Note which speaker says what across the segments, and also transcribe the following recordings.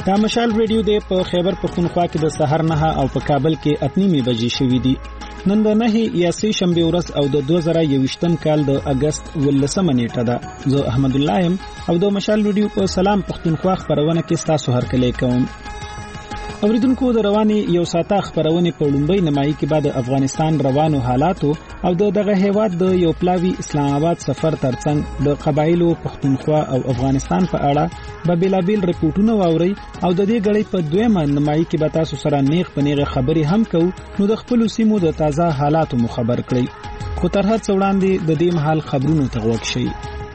Speaker 1: دا مشال ریډیو دی په خیبر پختونخوا کې د سحر 9 او په کابل کې 8:30 بجې شوې دي. نن د 9 یا 3 شنبه ورځ او د 2021 کال د اگست 18 نیټه ده. زه احمد الله يم او د مشال ریډیو په سلام پختونخوا خبرونه کې تاسو هرکلی کوم. اوریدونکو د رواني یو ساته خبرونه په لومبۍ نمایي کې بعد افغانستان روانو حالاتو او دغه هیواد د یو پلاوی اسلام آباد سفر ترڅنګ د قبایلو پختونخوا او افغانستان په اړه به بلابل رپورټونه واوري او د دې غړي په دویمه نمایي کې به تاسو سره نیغ په نیغه خبري هم کوو. نو د خپل سیمو د تازه حالاتو مخبر کړئ. خو تر هڅه وړاندې د دې محل خبرونو ته غوږ شئ.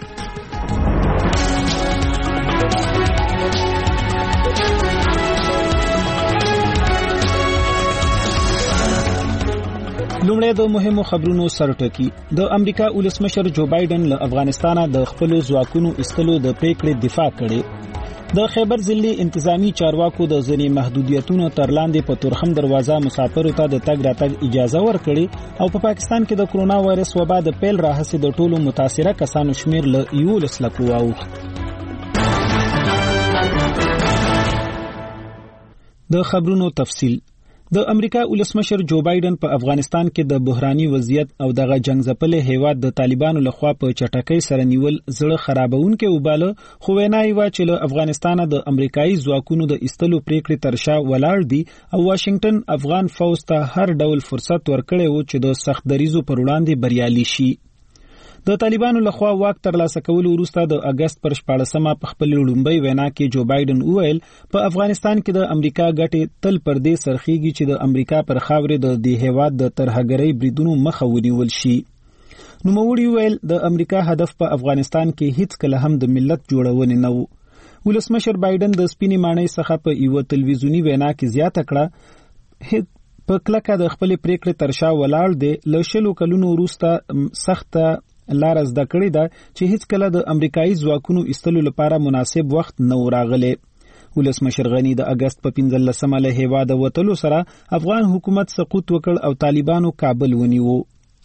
Speaker 1: لومړی د مهمو خبرونو سرټکی. د امریکا ولسمشر جو بایدن له افغانستان د خپل ځواکونو استلو د پریکړې دفاع کړې. د خیبر ضلعي انتظامی چارواکو د ځینې محدودیتونو تر لاندې په تورخم دروازه مسافرو ته د تګ راتګ اجازه ورکړي او په پاکستان کې د کرونا وایرس وبا د پیل راهسې د ټولو متاثره کسانو شمیر له 11 لکو واوښت. د خبرونو تفصیل. د امریکا ولسمشر جو بایدن په افغانستان کې د بحراني وضعیت او دغه جنگ ځپلې هیواد د طالبانو لخوا په چټکۍ سره نیول زړه خرابونکې وباله، خو وینای و چې له افغانستان د امریکایي ځواکونو د استلو پریکړې ترشا ولاړ دي او واشنگټن افغان فوج ته هر ډول فرصت ورکړي و چې د سخت دریزو پر وړاندې بریالي شي. د طالبانو لخوا واک ترلاسه کول وروسته د اگست پر 14مه په خپل لومبۍ وینا کې جو بایدن وویل په افغانستان کې د امریکا ګټې تل پر دې سرخیږي چې د امریکا پر خاورې د دې هیواد د ترهګرۍ بریدونو مخه ونیول شي. نوموړي ویل د امریکا هدف په افغانستان کې هیڅ کله هم د ملت جوړونه نه و. ولسمشر بایدن د سپینې ماڼۍ څخه په یو تلویزیونی وینا کې زیاته کړه په کلکه د خپل پریکړې ترشا ولاړ دی. له شلو کلونو وروسته سخته لار زده کړې ده چې هیڅ کله د امریکایي ځواکونو استلو لپاره مناسب وخت نه راغلی. ولسمشر غنی د اگست په 15مه له هیواده وتلو سره افغان حکومت سقوط وکړ او طالبانو کابل ونیو.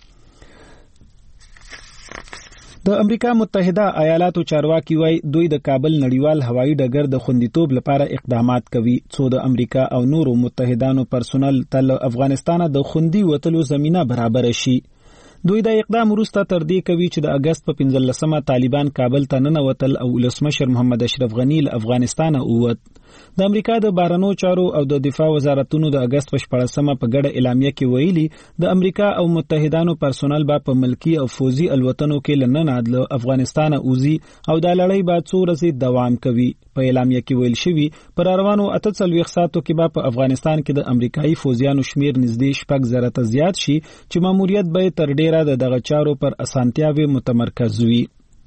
Speaker 1: د امریکا متحده ایالاتو چارواکي وایي دوی د کابل نړیوال هوایي ډګر د خوندیتوب لپاره اقدامات کوي څو د امریکا او نورو متحدانو پرسونل تل افغانستان د خوندي وتلو زمينه برابر شي. دوی د اقدام وروسته تر دې کوي چې د اگست په 15مه طالبان کابل ته ننوتل او ولسمشر محمد اشرف غنی له افغانستان اووت. د امریکا د بهرنیو چارو او د دفاع وزارتونو د اگست په 14مه په ګډه اعلامیه کې ویلي د امریکا او متحدانو پرسونل به په ملکی او فوزي الوتنو کې لنناد له افغانستان اوزي او د لړۍ به 2 ورځې دوام کوي. په اعلامیه کې ویل شوی پر روانو 48 ساعتو کې به په افغانستان کې د امریکایي فوزیانو شمیر نږدې 6,000 ته زیات شي چې ماموریت به تر ډیره دغه چارو پر اسانتیاوي متمرکز وي.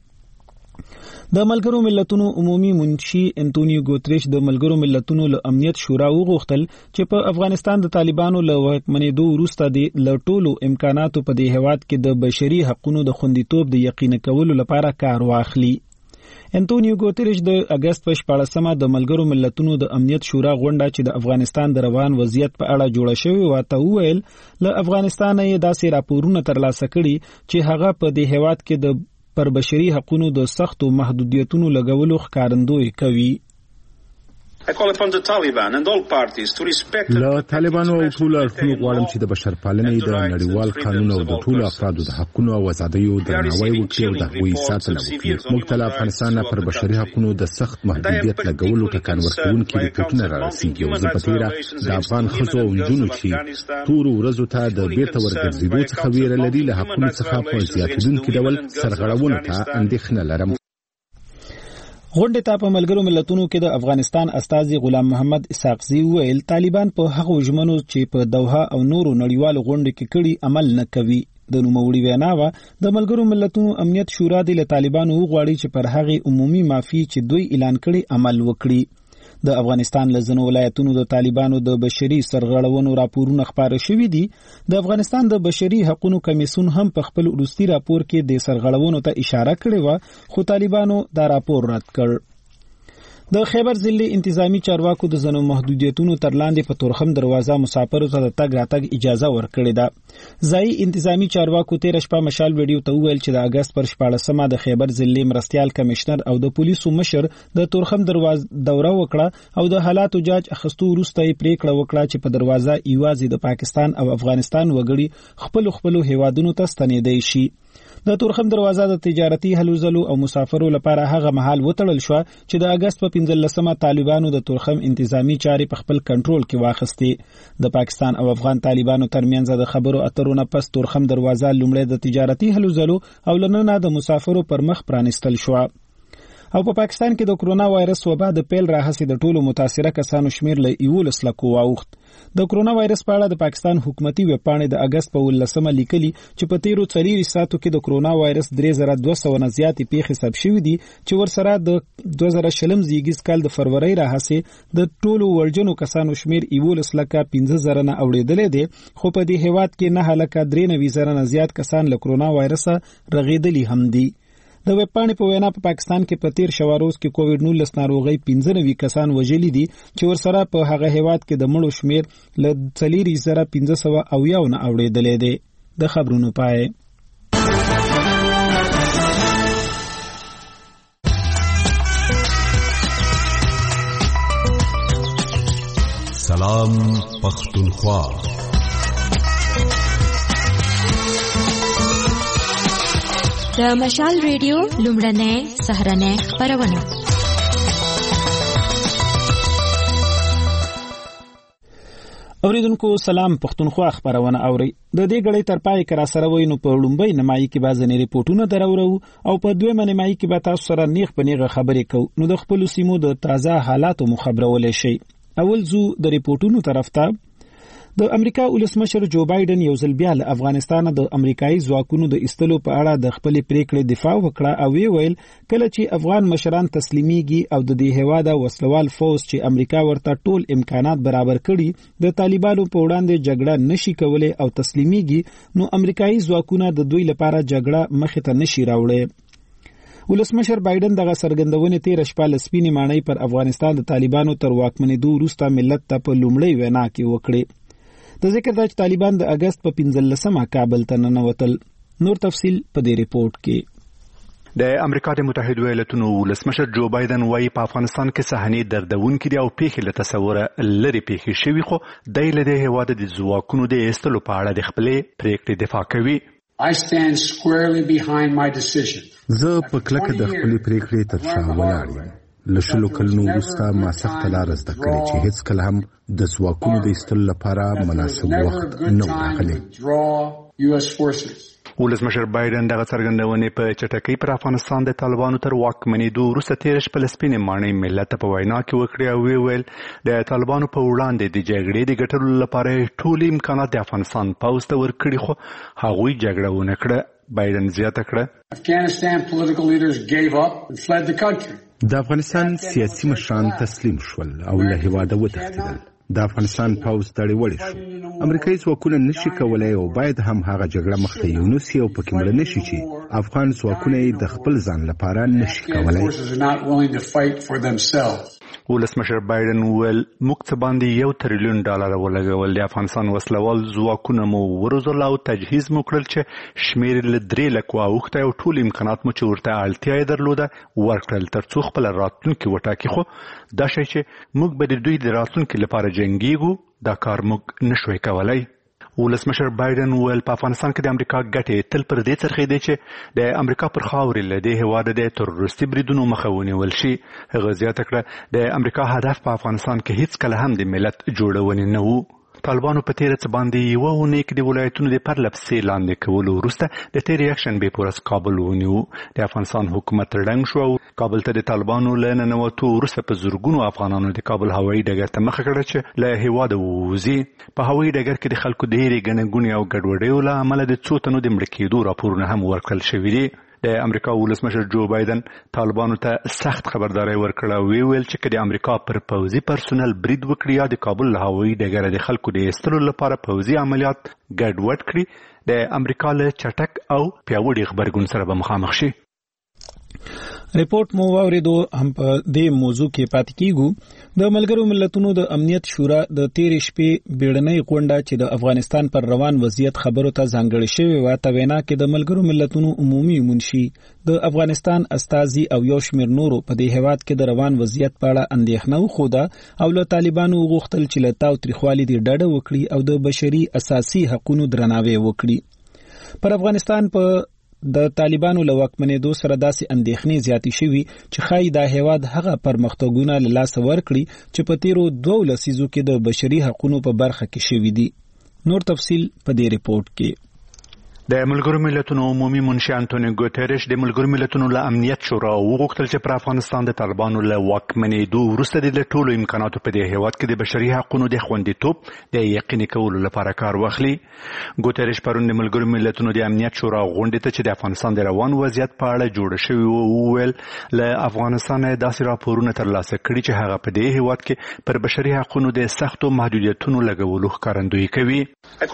Speaker 1: د ملګرو ملتونو عمومي منشي انټونیو ګوتریش د ملګرو ملتونو له امنیت شورا وغوښتل چې په افغانستان د طالبانو له واکمنېدو وروسته د لټولو امکاناتو په دې هیواد کې د بشري حقوقو د خوندیتوب د یقین کولو لپاره کار واخلي. انټونیو ګوتریش د اگست په 14مه د ملګرو ملتونو د امنیت شورا غونډه چې د افغانستان د روان وضعیت په اړه جوړه شوې و ته وویل له افغانستان یې داسې راپورونه ترلاسه کړي چې هغه په دې هیواد کې د پر بشري حقوقو د سختو محدودیتونو لګولو ښکارندوی کوي.
Speaker 2: له طالبانو او ټولو اړخونو غواړم چې د بشرپالنې د نړیوال قانون او د ټولو افرادو د حقوقو او آزادیو درناوی وکړي او د هغوی ساتنه وکړي. موږ ته له افغانستان پر بشري حقوقو د سخت محدودیت لګولو ټکان ورکوونکي رپورټونه رارسېږي او زه په تېره د افغان ښځو او نجونو چې تورو ورځو ته د بیرته ورګرځېدو څخه ویره لري له حقونو څخه په زیاتېدونکي ډول سرغړونو ته اندېښنه لرم.
Speaker 1: غونډې ته په ملګرو ملتونو کې د افغانستان استازي غلام محمد اسحاقزي ویل طالبان په هغو ژمنو چې په دوحه او نورو نړیوالو غونډو کې کړي عمل نه کوي. د نوموړي وینا و د ملګرو ملتونو امنیت شورا د طالبانو وغواړي چې پر هغه عمومي معافي چې دوی اعلان کړي عمل وکړي. د افغانستان لزنو ولایتونو د طالبانو د بشري سرغړونو راپورونه خبره شوې دي. د افغانستان د بشري حقوقو کمیسیون هم په خپل وروستي راپور کې د سرغړونو ته اشاره کړې و خو طالبانو دا راپور رد کړ. د خیبر ضلعي انتظامی چارواکو د زنو محدودیتونو تر لاندې په تورخم دروازه مسافرو ته د تګ راتګ اجازه ورکړې ده. ځایي انتظامی چارواکو تیر شپه مشال ویډیو ته وویل چې د اگست پر 14مه د خیبر ضلعي مرستيال کمشنر او د پولیسو مشر د تورخم دوره وکړه او د حالاتو جاج اخستو وروسته یې پریکړه وکړه چې په دروازه ایوازي د پاکستان او افغانستان وګړي خپل هیوادونو ته ستنېدای شي. د تورخم دروازه د تجارتي هلوځلو او مسافرو لپاره هغه مهال وتړل شو چې د اگست په 15مه طالبانو د تورخم انتظامی چاري په خپل کنټرول کې واخستې. د پاکستان او افغان طالبانو ترمنځ د خبرو اترو نه پس تورخم دروازه لومړی د تجارتي هلوځلو او لننه د مسافرو پر مخ پرانستل شو. او په پاکستان کې د کرونا وایرس وبا د پیل راهسي د ټولو متاثره کسانو شمیر له 11 لکو واوښت. د کرونا وایرس په اړه د پاکستان حکومتي ویب پاڼې د اگست په 18مه لیکلي چې په تیرو 4 ساعتو کې د کرونا وایرس 3200 نه زیاتې پیښې ثبت شوې دي چې ورسره د 2020 زیږیز کال د فروری راهسي د ټولو ورجنو کسانو شمیر 11 لکه 15000 نه اوریدلې دي. خو په دې هیواد کې 9 لکه 93 نه زیات کسان له کرونا وایرس رغیدلي هم دي. د ویب پاڼې په وینا په پاکستان کې په تیر شواروز کې کووډ 19 ناروغي 15 کسان وژلي دي چې ورسره په هغه هیواد کې د مړو شمیر له 4500 نه اوریدلې دي. د خبرونو پای.
Speaker 3: سلام پختونخوا.
Speaker 4: د مشال ریډیو لومړنۍ سهارنۍ خبرونه.
Speaker 1: اوریدونکو سلام پختونخوا خبرونه اوري. د دې غړې تر پای کرا سره وینو په لومبۍ نمایي کې بازنې ریپورتونه درورو او په دویمه نمایي کې به تاسو سره نیغ په نیغه خبرې کوو. نو د خپل سیمو د تازه حالاتو مخبرولې شي. اول زو د ریپورتونو طرف ته. د امریکا ولسمشر جو بایدن یو ځل بیا له افغانستان د امریکایي ځواکونو د ایستلو په اړه د خپل پریکړې دفاع وکړه او ویل کله چې افغان مشران تسلیميږي او د دې هیواد وسلوال فوج چې امریکا ورته ټول امکانات برابر کړي د طالبانو په وړاندې جګړه نشي کولای او تسلیميږي نو امریکایي ځواکونه د دوی لپاره جګړه مخ ته نشي راوړي. ولسمشر بایدن دغه سرګندونه تیر شپه لسپینې مانۍ پر افغانستان د طالبانو تر واکمنېدو وروسته ملت ته په لومړی وینا کې وکړي. د ذکر د طالبان د اگست په 15مه کابل ته ننوتل. نور تفصیل په دې ریپورت کې.
Speaker 5: د امریکا د متحده ایالاتونو ولسمشر جو بایدن وايي په افغانستان کې صحنې دردونکې دي او پیښې له تصوره لري پیښې شوي خو د دې هیواد د ځواکونو د ایستلو په اړه د خپلې پریکړې دفاع کوي.
Speaker 6: I stand squarely behind my decision.
Speaker 2: زه په کلکه د خپلې پریکړې تر شا ولاړ یم. لشلو کلونو وروسته ما سخته لار زده کړې چې هیڅ کله هم د ځواکونو د ایستلو لپاره مناسب وخت نه و راغلی.
Speaker 5: ولسمشر بایدن دغه څرګندونې په چټکۍ پر افغانستان د طالبانو تر واکمنېدو وروسته تیر شپه لسپینې مانۍ ملت په وینا کې وکړې او ویل د طالبانو په وړاندې د جګړې د ګټلو لپاره ټول امکانات د افغانستان پوځ ته ورکړي خو هغوی جګړه ونه کړه. بایدن زیاته کړه
Speaker 6: Afghanistan political leaders gave up and fled the country.
Speaker 2: د افغانستان سیاسي مشران تسلیم شول او له هیواده وتښتېدل. د افغانستان پوځ دړې وړې شو. امریکایي ځواکونه نشي کولای او باید هم هغه جګړه مخته یونسي او پکې مړ نشي چې افغان ځواکونه د خپل ځان لپاره نشي کولای.
Speaker 5: ولسمشر بایدن ویل موږ څه باندې $1 تریلیون ولګول. د افغانستان وسلوال ځواکونه مو وروزل او تجهیز مو کړل چې شمیر له 3 لکو اوښته او ټول امکانات مو چې ورته اړتیا یې درلوده ورکړل ترڅو خپل راتلونکي وټاکي. خو دا شی چې موږ به د دوی د راتلونکي لپاره جنګیږو دا کار موږ نشوي کولای. ولسمشر بایدن ویل په افغانستان کې د امریکا ګټې تل پر دې څرخېدې چې د امریکا پر خاورې له دې هیواده د تروریستي بریدونو مخه ونیول شي. هغه زیاته کړه د امریکا هدف په افغانستان کې هیڅ کله هم د ملت جوړونې نه و. طالبانو په تیره څه باندې یوه اونۍ کې د ولایتونو د پرله پسې لاندې کولو وروسته د تېرې یکشنبې په ورځ کابل ونیو. د افغانستان حکومت ړنګ شو او کابل ته د طالبانو له ننوتو وروسته په زرګونو افغانانو د کابل هوایي ډګر ته مخه کړه چې له هیواده ووځي. په هوایي ډګر کې د خلکو ډېرې ګڼې ګوڼې او ګډوډیو له امله د څو تنو د مړه کېدو راپورونه هم ورکړل شوي دي. د امریکا ولسمشر جو بایدن طالبانو ته سخت خبرداري ورکړه او ویل چې د امریکا پر پوځي پرسونل برید وکړي یا د کابل هوایي ډګر د خلکو د ایستلو لپاره پوځي عملیات ګډوډ کړي د امریکا له چټک او پیاوړي غبرګون سره به مخامخ شي.
Speaker 1: ریپورت مو واوریدو هم په دې موضوع کې پاتې کیږو د ملګرو ملتونو د امنیت شورا د 13 شپې بیړنۍ غونډه چې د افغانستان پر روان وضعیت خبرو ته ځانګړې شوې و ته وینا کې د ملګرو ملتونو عمومي منشي د افغانستان استازي او یو شمېر نورو په دې هیواد کې د روان وضعیت په اړه اندېښنه وښوده او له طالبانو غوښتل چې له تاوتریخوالي دې ډډه وکړي او د بشري اساسي حقوقو درناوی وکړي پر افغانستان په د طالبانو له واکمنېدو سره داسې اندېښنې زیاتې شوي چې ښایي دا هیواد هغه پرمختګونه له لاسه ورکړي چې په تیرو 2 لسیزو کې د بشري حقوقو په برخه کې شوي دي. نور تفصیل په دې ریپورت کې.
Speaker 5: د ملګرو ملتونو عمومي منشي انټونیو ګوتریش د ملګرو ملتونو له امنیت شورا وغوښتل چې پر افغانستان د طالبانو له واکمنېدو وروسته د ټولو امکاناتو په دې هیواد کې د بشري حقوقو د خوندیتوب د یقیني کولو لپاره کار واخلي. ګوتریش پرون د ملګرو ملتونو د امنیت شورا غونډې ته چې د افغانستان د روان وضعیت په اړه جوړ شوی وویل له افغانستان داسې راپورونه ترلاسه کړي چې هغه په دې هیواد کې پر بشري حقوقو د سختو محدودیتونو لګولو ښکارندویي کوي.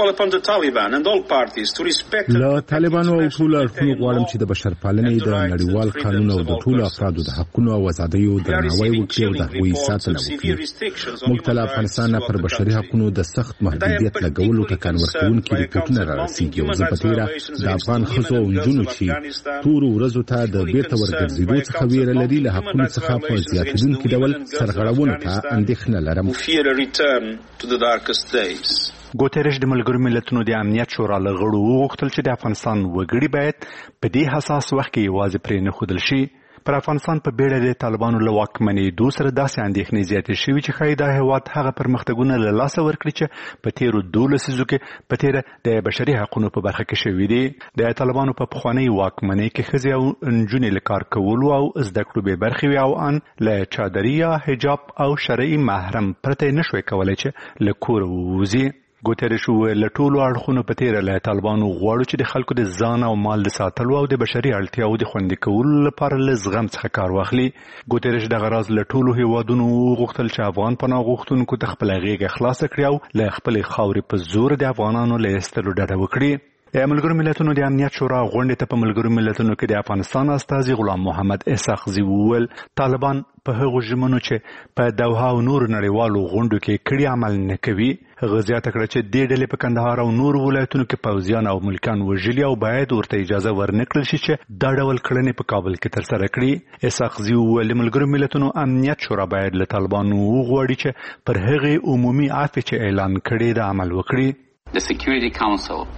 Speaker 2: له طالبانو او ټولو اړخونو غواړم چې د بشرپالنې د نړیوال قانون او د ټولو افرادو د حقوقو او ازادیو درناوی وکړي او د هغوی ساتنه وکړي. موږ ته له افغانستان پر بشري حقوقو د سخت محدودیت لګولو ټکان ورکوونکي ریپورټونه رارسېږي او زه په تېره د افغان ښځو او نجونو چې تورو ورځو ته د بیرته ورګرځېدو څخه ویره لري له حقوقو څخه په زیاتېدونکي ډول سرغړونو ته اندېښنه لرم.
Speaker 5: ګوتریش د ملګرو ملتونو د امنیت شورا له غړو وغوښتل چې د افغانستان وګړي باید په دې حساس وخت کې یوازې پرې نه ښودل شي. پر افغانستان په بیړه د طالبانو له واکمنېدو سره داسې اندېښنې زیاتې شوي چې ښایي دا هیواد هغه پرمختګونه له لاسه ورکړي چې په تېرو 2 لسیزو کې په تېره د بشري حقوقو په برخه کې شوي دي. د طالبانو په پخوانۍ واکمنۍ کې ښځې او نجونې له کار کولو او زده کړو بې برخې وي او ان له چادري یا حجاب او شرعي محرم پرته نه شوی کولی چې له کوره ووځي. ګوتریش وویل له ټولو اړخونو په تېره له طالبانو غواړو چې د خلکو د ځان او مال د ساتلو او د بشري اړتیاو د خوندي کولو لپاره له زغم څخه کار واخلي. ګوتریش دغه راز له ټولو هیوادونو وغوښتل چې افغان پناه غوښتونکو ته خپله غېږه خلاصه کړي او له خپلې خاورې په زور د افغانانو له ایستلو ډډه وکړي. د ملګرو ملتونو د امنیت شورا غونډې ته په ملګرو ملتونو کې د افغانستان استازي غلام محمد اسحاقزي وویل طالبان په هغو ژمنو چې په دوحه او نورو نړیوالو غونډو کې کړي عمل نه کوي. هغه زیاته کړه چې دې ډلې په کندهار او نورو ولایتونو کې پوځیان او ملکان وژلي او باید ورته اجازه ورنکړل شي چې دا ډول کړنې په کابل کې ترسره کړي. اسحاقزي وویل ملګرو ملتونو امنیت شورا باید له طالبانو وغواړي چې پر هغې عمومي عفو چې اعلان کړي د عمل وکړي.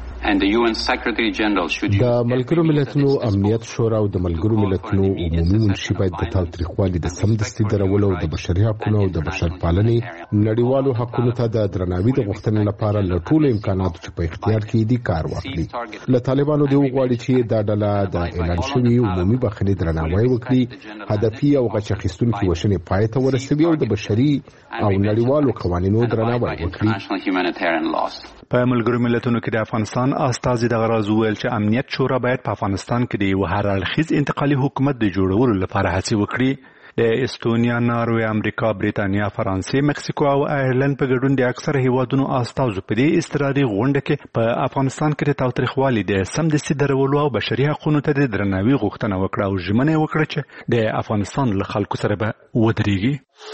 Speaker 2: د ملګرو ملتونو امنیت شورا او د ملګرو ملتونو عمومي منشي باید د تاوتریخوالي د سمدستي درولو او د بشري حقوقو او د بشرپالنې نړیوالو حقوقو ته د درناوي د غوښتنې لپاره له ټولو امکاناتو چې په اختیار کې دي کار واخلي. له طالبانو دې وغواړي چې دا ډله د اعلان شوي عمومي بخښنې درناوی وکړي، هدفي او غچ اخیستونکي وژنې پای ته ورسوي او د بشري او نړیوالو قوانینو درناوی وکړي.
Speaker 5: په ملګرو ملتونو کې د افغانستان استازي دغه راز وویل چې امنیت شورا باید په افغانستان کې د یو هر اړخیز انتقالي حکومت د جوړولو لپاره هڅې وکړي. د استونیا، ناروې، امریکا، بریتانیا، فرانسې، مکسیکو او آیرلند په ګډون د اکثره هیوادونو استازو په دې اضطراري غونډه کې په افغانستان کې د تاوتریخوالي د سمدستي درولو او بشري حقوقو ته د درناوي غوښتنه وکړه او ژمنه وکړه چې د افغانستان له خلکو سره به ودرېږي.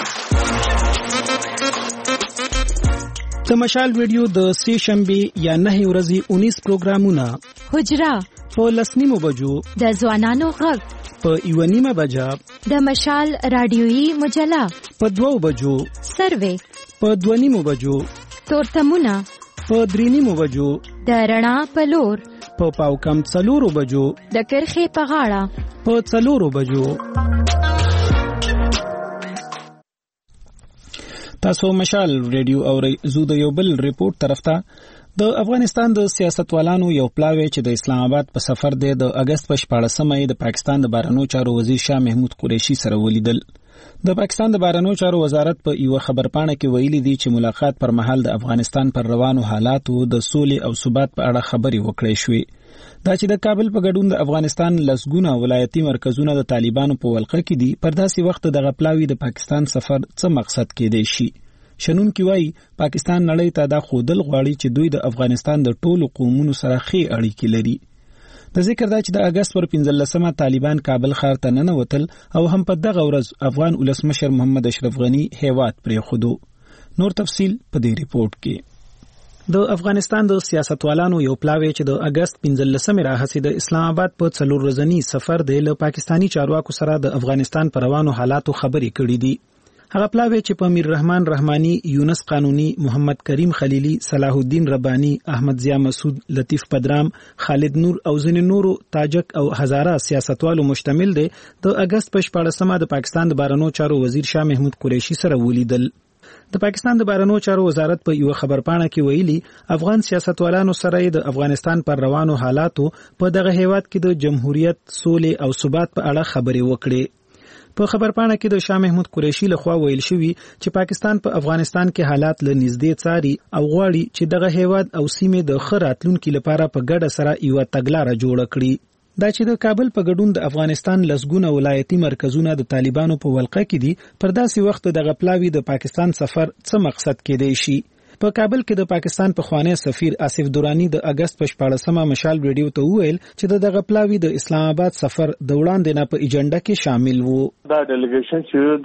Speaker 1: د مشال ریډیو د سې شنبه یا 9 ورځې 19 پروګرامونه:
Speaker 4: حجره
Speaker 1: په 10:30 بجو،
Speaker 4: د ځوانانو غږ
Speaker 1: په 1:30 بجه،
Speaker 4: د مشال رادیويي مجله
Speaker 1: په 2 بجو،
Speaker 4: سروې
Speaker 1: په 2:30 بجو،
Speaker 4: تورتمونه
Speaker 1: په 3:30 بجو،
Speaker 4: د رڼا په لور
Speaker 1: په پاوکم 4 بجو،
Speaker 4: د کرخې په غاړه
Speaker 1: په 4 بجو. تاسو مشال ریډیو اورئ. زو د یو بل ریپورت طرف ته. د افغانستان د سیاستوالانو یو پلاوی چې د اسلام آباد په سفر دی د اگست په 14مه د پاکستان د بهرنیو چارو وزیر شاه محمود قریشي سره ولیدل. د پاکستان د بهرنیو چارو وزارت په یو خبرپاڼه کې ویلي دی چې ملاقات پر مهال د افغانستان پر روانو حالاتو د سولې او ثبات په اړه خبرې وکړې شوې. دا چې د کابل په ګډون د افغانستان لسګونه ولایتي مرکزونه د طالبانو په ولقه کې دي، پر داسې وخت دغه پلاوی د پاکستان سفر څه مقصد کېدی شي؟ شنون کی وای پاکستان نړۍ ته دا خودل غواړي چې دوی د افغانستان د ټولو قومونو سره ښې اړیکې لري. د ذکر دا چې د اگست پر 15 طالبان کابل ښار ته ننوتل او هم په دغه ورځ افغان ولسمشر محمد اشرف غنی هیواد پرېښودو. نور تفصیل په دې ریپورت کې. د افغانستان د سیاستوالانو یو پلاوی چې د اگست 15 راهڅې د اسلام آباد په 4 ورځنی سفر د پاکستانی چارواکو سره د افغانستان پر روانو حالاتو خبرې کړې دي. هغه پلاوی چې په امیر رحمان رحمانی، یونس قانونی، محمد کریم خلیلی، صلاح الدین ربانی، احمد ضیا مسعود، لطیف پدرام، خالد نور او ځینې نورو تاجک او هزاره سیاستوالو مشتمل دی. د اگست په 14 د پاکستان د بهرنیو چارو وزیر شاه محمود قریشي سره ولیدل. د پاکستان د بهرنیو چارو وزارت په یو خبرپاڼه کې ویلي افغان سیاستوالانو سره د افغانستان پر روانو حالاتو په دغه هیواد کې د جمهوریت، سولې او ثبات په اړه خبرې وکړې. په خبرپاڼه کې د شاه محمود قریشي لخوا ویل شوی چې پاکستان په افغانستان کې حالات له نږدې څاري او غواړي چې دغه هیواد او سیمه د ښه راتلونکي لپاره په ګډه سره یو تګلاره جوړه کړي. دا چې د کابل په ګډون د افغانستان لسګونه ولایتي مرکزونه د طالبانو په ولقه کې دي، پر داسې وخت دغه پلاوی د پاکستان سفر څه مقصد کېدی شي؟ په کابل کې د پاکستان پخوانی سفیر آصف درانی د اگست په 14 مشال ویډیو ته وویل چې دغه پلاوی د اسلام آباد سفر د وړاندې نه په ایجنډا کې شامل وو.
Speaker 3: دا ډیلیګیشن چې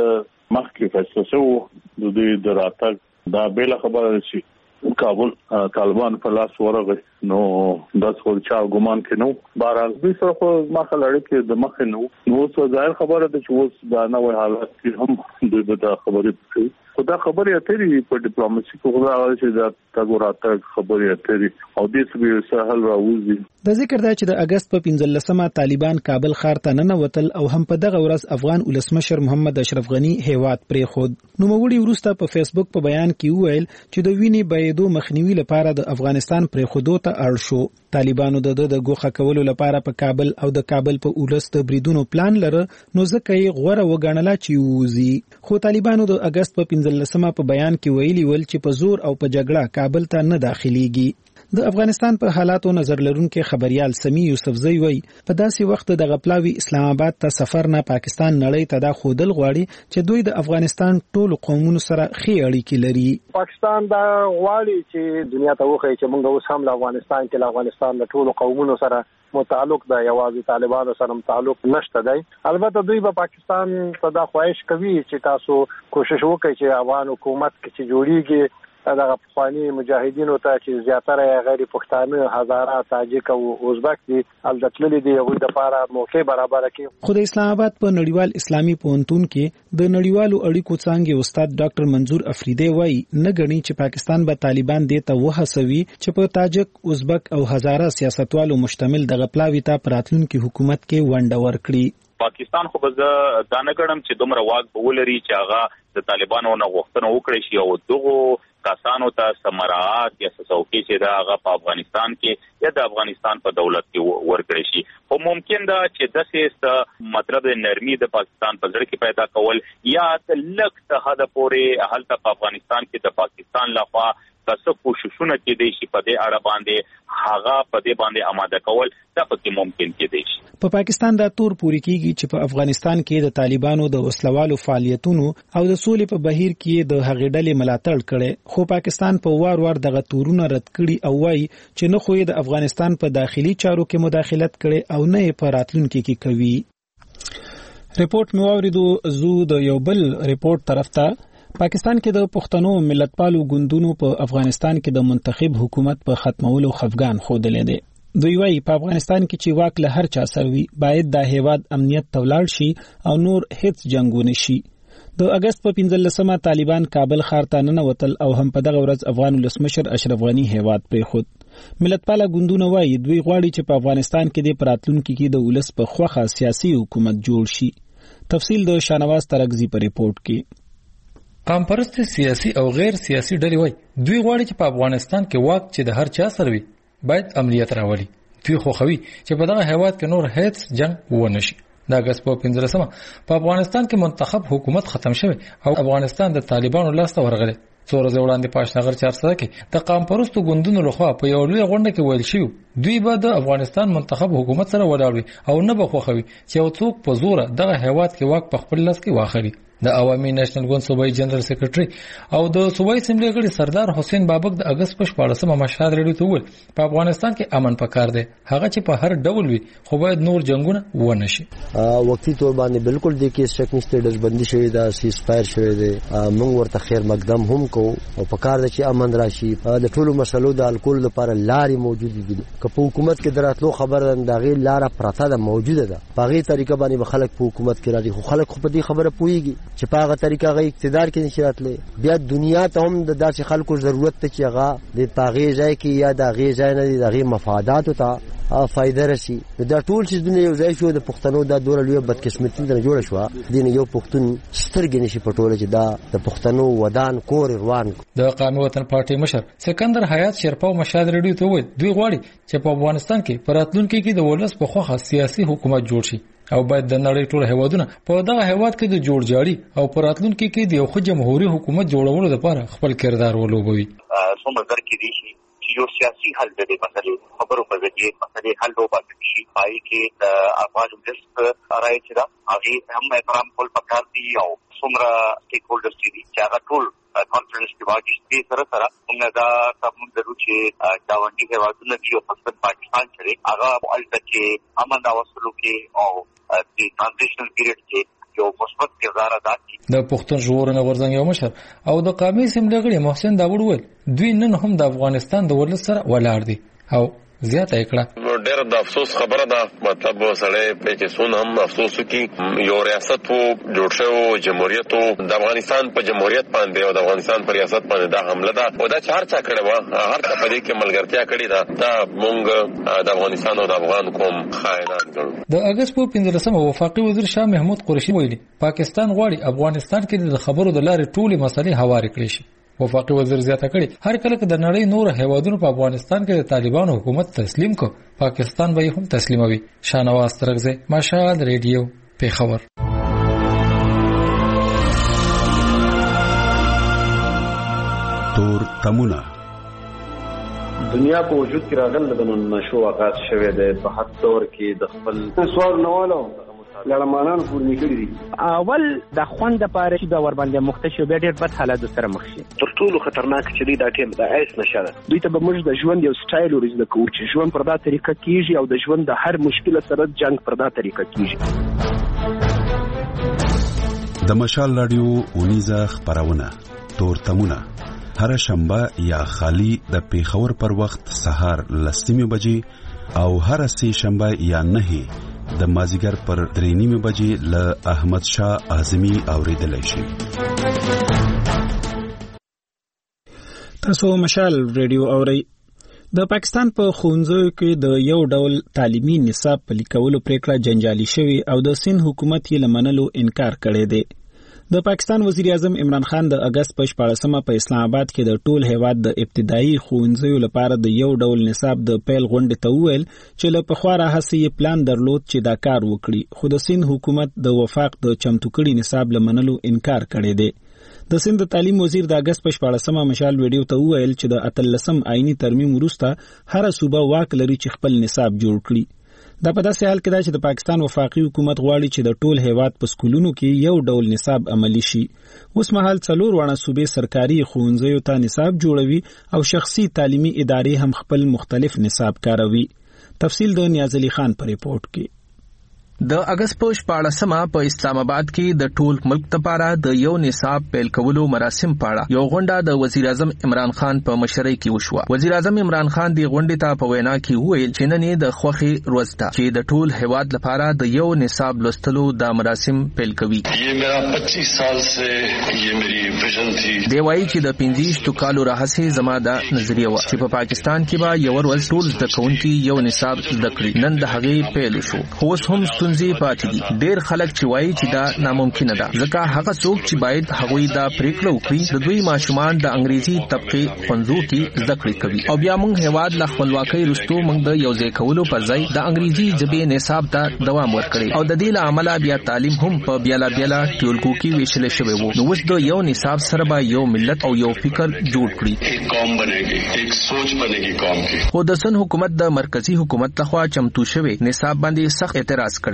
Speaker 3: د مخکې فیصله شو د دې د راتګ دا بل خبره شي کابل طالبان په لاس ورغی نو د څور چا ګمان کې نو بهرحال به سره خو مخه لړ کې د مخ نو څه ظاهر خبره ده چې اوس دا نوې حالات کې هم د دا خبرې کوي. خدا خبرې اترې په ډیپلوماسي کې غواړي چې دا تګوراته خبرې اترې او د دې سهل راوځي.
Speaker 1: د ذکر دا چې د اگست په 15 طالبان کابل ښار ته ننوتل او هم په دغه ورځ افغان ولسمشر محمد اشرف غنی هیواد پرېښود. نو موږ وروسته په فیسبوک په بیان کې وویل چې د وینې بهېدو مخنیوي لپاره د افغانستان پرېښودو ته اړ شو. طالبانو د ګوښه کولو لپاره په کابل او د کابل په اولس د بریدونو پلان لره، نو ځکه یې غوړه وګڼله چې ووځي. خو طالبانو د اگست په 15 په بیان کې ویلي ول چې په زور او په جګړه کابل ته نه داخليږي. د افغانستان په حالاتو نظر لرونکي خبريال سمي یوسفزئی وای په داسې وخت د غپلاوي اسلام آباد ته سفر نه پاکستان نړۍ ته دا خودل غواړي چې دوی د افغانستان ټولو قومونو سره ښې اړیکې لري.
Speaker 7: پاکستان دا غواړي چې دنیا ته وښایي چې موږ اوس هم له افغانستان کې له افغانستان د ټولو قومونو سره متعلق ده، یوازې طالبانو سره تعلق نشته دی. البته دوی په پاکستان ته دا خواهش کوي چې تاسو کوشش وکړئ چې افغان حکومت کې چې جوړیږي دغه پخوانی مجاهدینو ته چې زیاتره غیر پښتانه، هزاره، تاجک او ازبک دي الدتللي دي هغوی د لپاره موقع برابر کړي.
Speaker 1: خو د اسلام آباد په نړیوال اسلامي پوهنتون کې د نړیوالو اړیکو څانګې استاد ډاکټر منظور افریدی وایي نه غني چې پاکستان به طالبان دې ته وهڅوي چې په تاجک، ازبک او هزاره سیاستوالو مشتمل دغه پلاوی ته پراتلونکي حکومت کې ونډه ورکړي.
Speaker 8: پاکستان خو به دا نه ګڼم چې دومره واک به ولري چې هغه د طالبانو نه غوښتنه وکړي شي او دغه کسانو ته سمراعات یا څوکۍ چې دا هغه په افغانستان کې یا د افغانستان په دولت کې ورکړي شي. خو ممکن ده چې داسې مطلب د نرمي د پاکستان په ځړ کې پیدا کول یا لږ څه حد پورې هلته په افغانستان کې د پاکستان لخوا تاسو کوششونه کې دي چې په دې اړه باندې هغه په دې باندې آماده کول دا پکې ممکن کې دي.
Speaker 1: په پاکستان دا تور پوری کیږي چې په افغانستان کې د طالبانو د وسلوالو فعالیتونو او د سولې په بهیر کې د هغې ډلې ملاتړ کړي، خو پاکستان په وار دغه تورونه رد کړي او وايي چې نه خو د افغانستان په داخلي چارو کې مداخلت کړي او نه یې په راتلونکي کې کوي. ریپورت مو اوریدو. زو د یو بل ریپورت طرف ته پاکستان کې د پښتنو ملتپالو ګوندونو په افغانستان کې د منتخب حکومت په ختمولو خفګان خوده دي. دوی وايي په افغانستان کې چې واک له هر چا سره وي باید د هیواد امنیت تولاړ شي او نور هیڅ جنگونه شي. د اگست په 15 طالبان کابل ښار ته ننوتل او هم په دغه ورځ افغان ولسمشر اشرف غنی هیواد پرېښود. ملتپاله ګوندونه وايي دوی غواړي چې په افغانستان کې د راتلونکي کې د ولس په خوخه سیاسي حکومت جوړ شي. تفصیل د شانواز ترغزی په ریپورت کې.
Speaker 9: قام پرست سیاسي او غیر سیاسي ډلې وایي دوی غواړي چې په افغانستان کې واک چې د هر چا سره وي باید امنیت راولي. دوی خوښوي چې په دغه هیواد کې نور هیڅ جنگ ونه شي. د اگست په 15 په افغانستان کې منتخب حکومت ختم شوی او افغانستان د طالبانو لاس ته ورغلی. څو ورځې وړاندې په اشنغر 400 کې د قام پرستو ګوندونو لخوا په یو لوی غونډه کې ویل شوی دوی به د افغانستان منتخب حکومت سره ولاړ وي او نه به خوښوي چې یو څوک په زور دغه هیواد کې واک په خپل لاس کې واخلي. د عوامي نېشنل ګوند صوبایي جنرال سیکریټري او د صوبایي اسمبلی غړي سردار حسین بابک د اگست په 14مه مشهد رډیو ته وویل په افغانستان کې امن پکار دی هغه چې په هر ډول وي خو باید نور جنگونه ونه شي.
Speaker 10: وقتی طور باندې بالکل د کې سټیکنګ سټیټس بندي شوی دا سیز فایر شوی دی موږ ورته خیر مقدم هم کو او پکار دی چې امن راشي. د ټولو مسلو د الکول لپاره لارې موجود دي که په حکومت کې دراتلو خبر دغه لار پرته ده موجوده ده په هغه طریقه باندې خلک په حکومت کې راځي خو خلک خو په دې خبره پويږي چې په هغه طریقه غي اقتدار کې نشراتله بیا دنیا ته هم د داسې خلکو ضرورت ته چې هغه د پاغي ځای کې یا د غي ځای نه د غي مفادات ته فائدہ رسی دا ټول چې دنیا یو ځای شو د پښتنو دا ډول لوی بدقسمتي نه جوړ شو دین یو پښتون سترګې نشي پټول چې دا د پښتنو ودان کور روان.
Speaker 9: د قومي وطن پارټي مشر سکندر حیات شرپاو مشهد رډیو ته وویل دوی غواړي چې په افغانستان کې پراتلونکو کې د ولس په خوخه سیاسي حکومت جوړ شي او باید د نړۍ ټول هیوادونه په دغه هیواد کې د جوړجاړي او پراتلونکو کې د یو جمهوریت حکومت جوړولو لپاره خپل کردار ولوبوي.
Speaker 11: څومره کې دي یو سیاسي حل د مسلې خبرو په ځای مسلې حل وباسي شي پای کې د افغان ولس راځي چې دا هغه هم احترام کول پکار دي او څومره سټیک هولډرز دي چې هغه ټول کانفرنس کې واجب دي سره موږ دا تاسو درو چې دا ونډي هیوادونه دی او پاکستان چې هغه الته کې امن او وسلو کې او د ترانزیشنل پیریډ کې یو مثبت کردار ادا کړي.
Speaker 9: د پښتون ژغورنې غورځنګ یو مشر او د قومي اسمبلی غړي محسن داوود وویل دوی نن هم د افغانستان د ولس سره ولاړ دي او زیاته کړه
Speaker 12: ډېر د افسوس خبره ده مطلب سره په کې سون هم افسوس کی یو ریاست وو جوړ شو جمهوریت د افغانستان په جمهوریت باندې او د افغانستان پر ریاست باندې دا حمله ده او دا چار چا کړه وا هر څه په دې کې ملګرتیا کړې ده دا مونږ د افغانستان او د افغان قوم خائنان ګڼو.
Speaker 9: د اگست په 15مه وفاقي وزیر شاه محمود قریشي ویلي پاکستان غواړي افغانستان کې د خبرو د لارې ټولې مسلې هوارې کړي شي. وفاقي وزیر زیاته کړي هر کله چې د نړۍ نور هیوادونو په افغانستان کې د طالبانو حکومت تسلیم کو پاکستان به هم تسلیموي. شانواز ترغزه مشال ریډیو پیښور.
Speaker 13: تور تمونه
Speaker 14: دنیا په وجود کې راغله د نشو آغاز شوه د په حد دور کې د خپل سوال نوالو لړمانان پورنی کړی دي
Speaker 15: اول د خوند لپاره چې دا ور باندې مختشو به ډېر بد حالات سره مخ شي.
Speaker 14: تر ټولو خطرناک چې دا ټیم د ایس نشه ده
Speaker 15: دوی ته به موږ د ژوند یو سټایل ورزده کوو چې ژوند پر دا طریقه کیږي او د ژوند د هر مشکل سره جنگ پر دا طریقه کیږي.
Speaker 13: د مشال رادیو اونیزه خبرونه تور تمونه هر شنبه یا خالی د پیښور پر وخت سهار 10:00 بجې او هر سه شنبه یا 9 د مازیګر پر 3:30 بجې له احمد شاه اعظمي اوریدل شي.
Speaker 1: تاسو مشال ریډیو اورئ. د پاکستان په ښوونځیو کې د یو ډول تعلیمي نصاب پلي کولو پریکړه جنجالي شوې او د سند حکومت یې لمنلو انکار کړی دی. د پاکستان وزیر اعظم عمران خان د اگست په 14مه په اسلام آباد کې د ټول هیواد د ابتدایي ښوونځیو لپاره د یو ډول نصاب د پیل غونډې ته وویل چې له پخوا راهیسې پلان درلود چې دا کار وکړي خو د سند حکومت د وفاق د چمتو کړي نصاب لمنلو انکار کړی دی. د سند تعلیم وزیر د اگست په 14مه مشال ویډیو ته وویل چې د 13 آئینی ترمیم وروسته هر صوبه واک لري چې خپل نصاب جوړ کړي. دا په داسې حال کې ده چې د پاکستان وفاقي حکومت غواړي چې د ټول هیواد په سکولونو کې یو ډول نصاب عملی شي. اوس مهال 4 وړه صوبې سرکاري ښوونځیو ته نصاب جوړوي او شخصي تعلیمي ادارې هم خپل مختلف نصاب کاروي. تفصیل د نیاز علي خان په ریپورت کې.
Speaker 16: د اگست په 14مه په اسلام آباد کې د ټول ملک لپاره د یو نصاب پیل کولو مراسم پاړه یو غونډه د وزیر اعظم عمران خان په مشرۍ کې وشوه. وزیر اعظم عمران خان دی غونډې ته په وینا کې وویل چې نن د خوخي ورځ ده چې د ټول هیواد لپاره د یو نصاب لوستلو د مراسم پیل کوي.
Speaker 17: یہ میرا 25 سال سے یہ میری ویژن تھی.
Speaker 16: دی وایي چې د 25 کالو راهسې زما د نظریه و چې په پاکستان کې به یو ورځ ټول زده کوونکي یو نصاب زده کړي. نن د هغې پیل شو. خو هم ستونزې پاتې دي. ډېر خلک چې وایي چې دا ناممکن ده ځکه هغه څوک چې باید هغوی دا پریکړه وکړي د دوی ماشومان د انګریزي طبقه ښوونځو کې زده کړې کوي او بیا موږ هیواد له خپلواکۍ وروسته موږ د یو ځای کولو په ځای د انګریزي ژبې نصاب ته دوام ورکړي او د دې له امله بیا تعلیم هم په بیالا ټولګو کې ویشل شوی وو. نو اوس د یو نصاب سره به یو ملت او یو فکر جوړ کړي.
Speaker 17: ایک قوم بنےږي، ایک سوچ بنےږي قوم کی.
Speaker 16: خو د سن حکومت د مرکزی حکومت لخوا چمتو شوی نصاب باندې سخت اعتراض کړي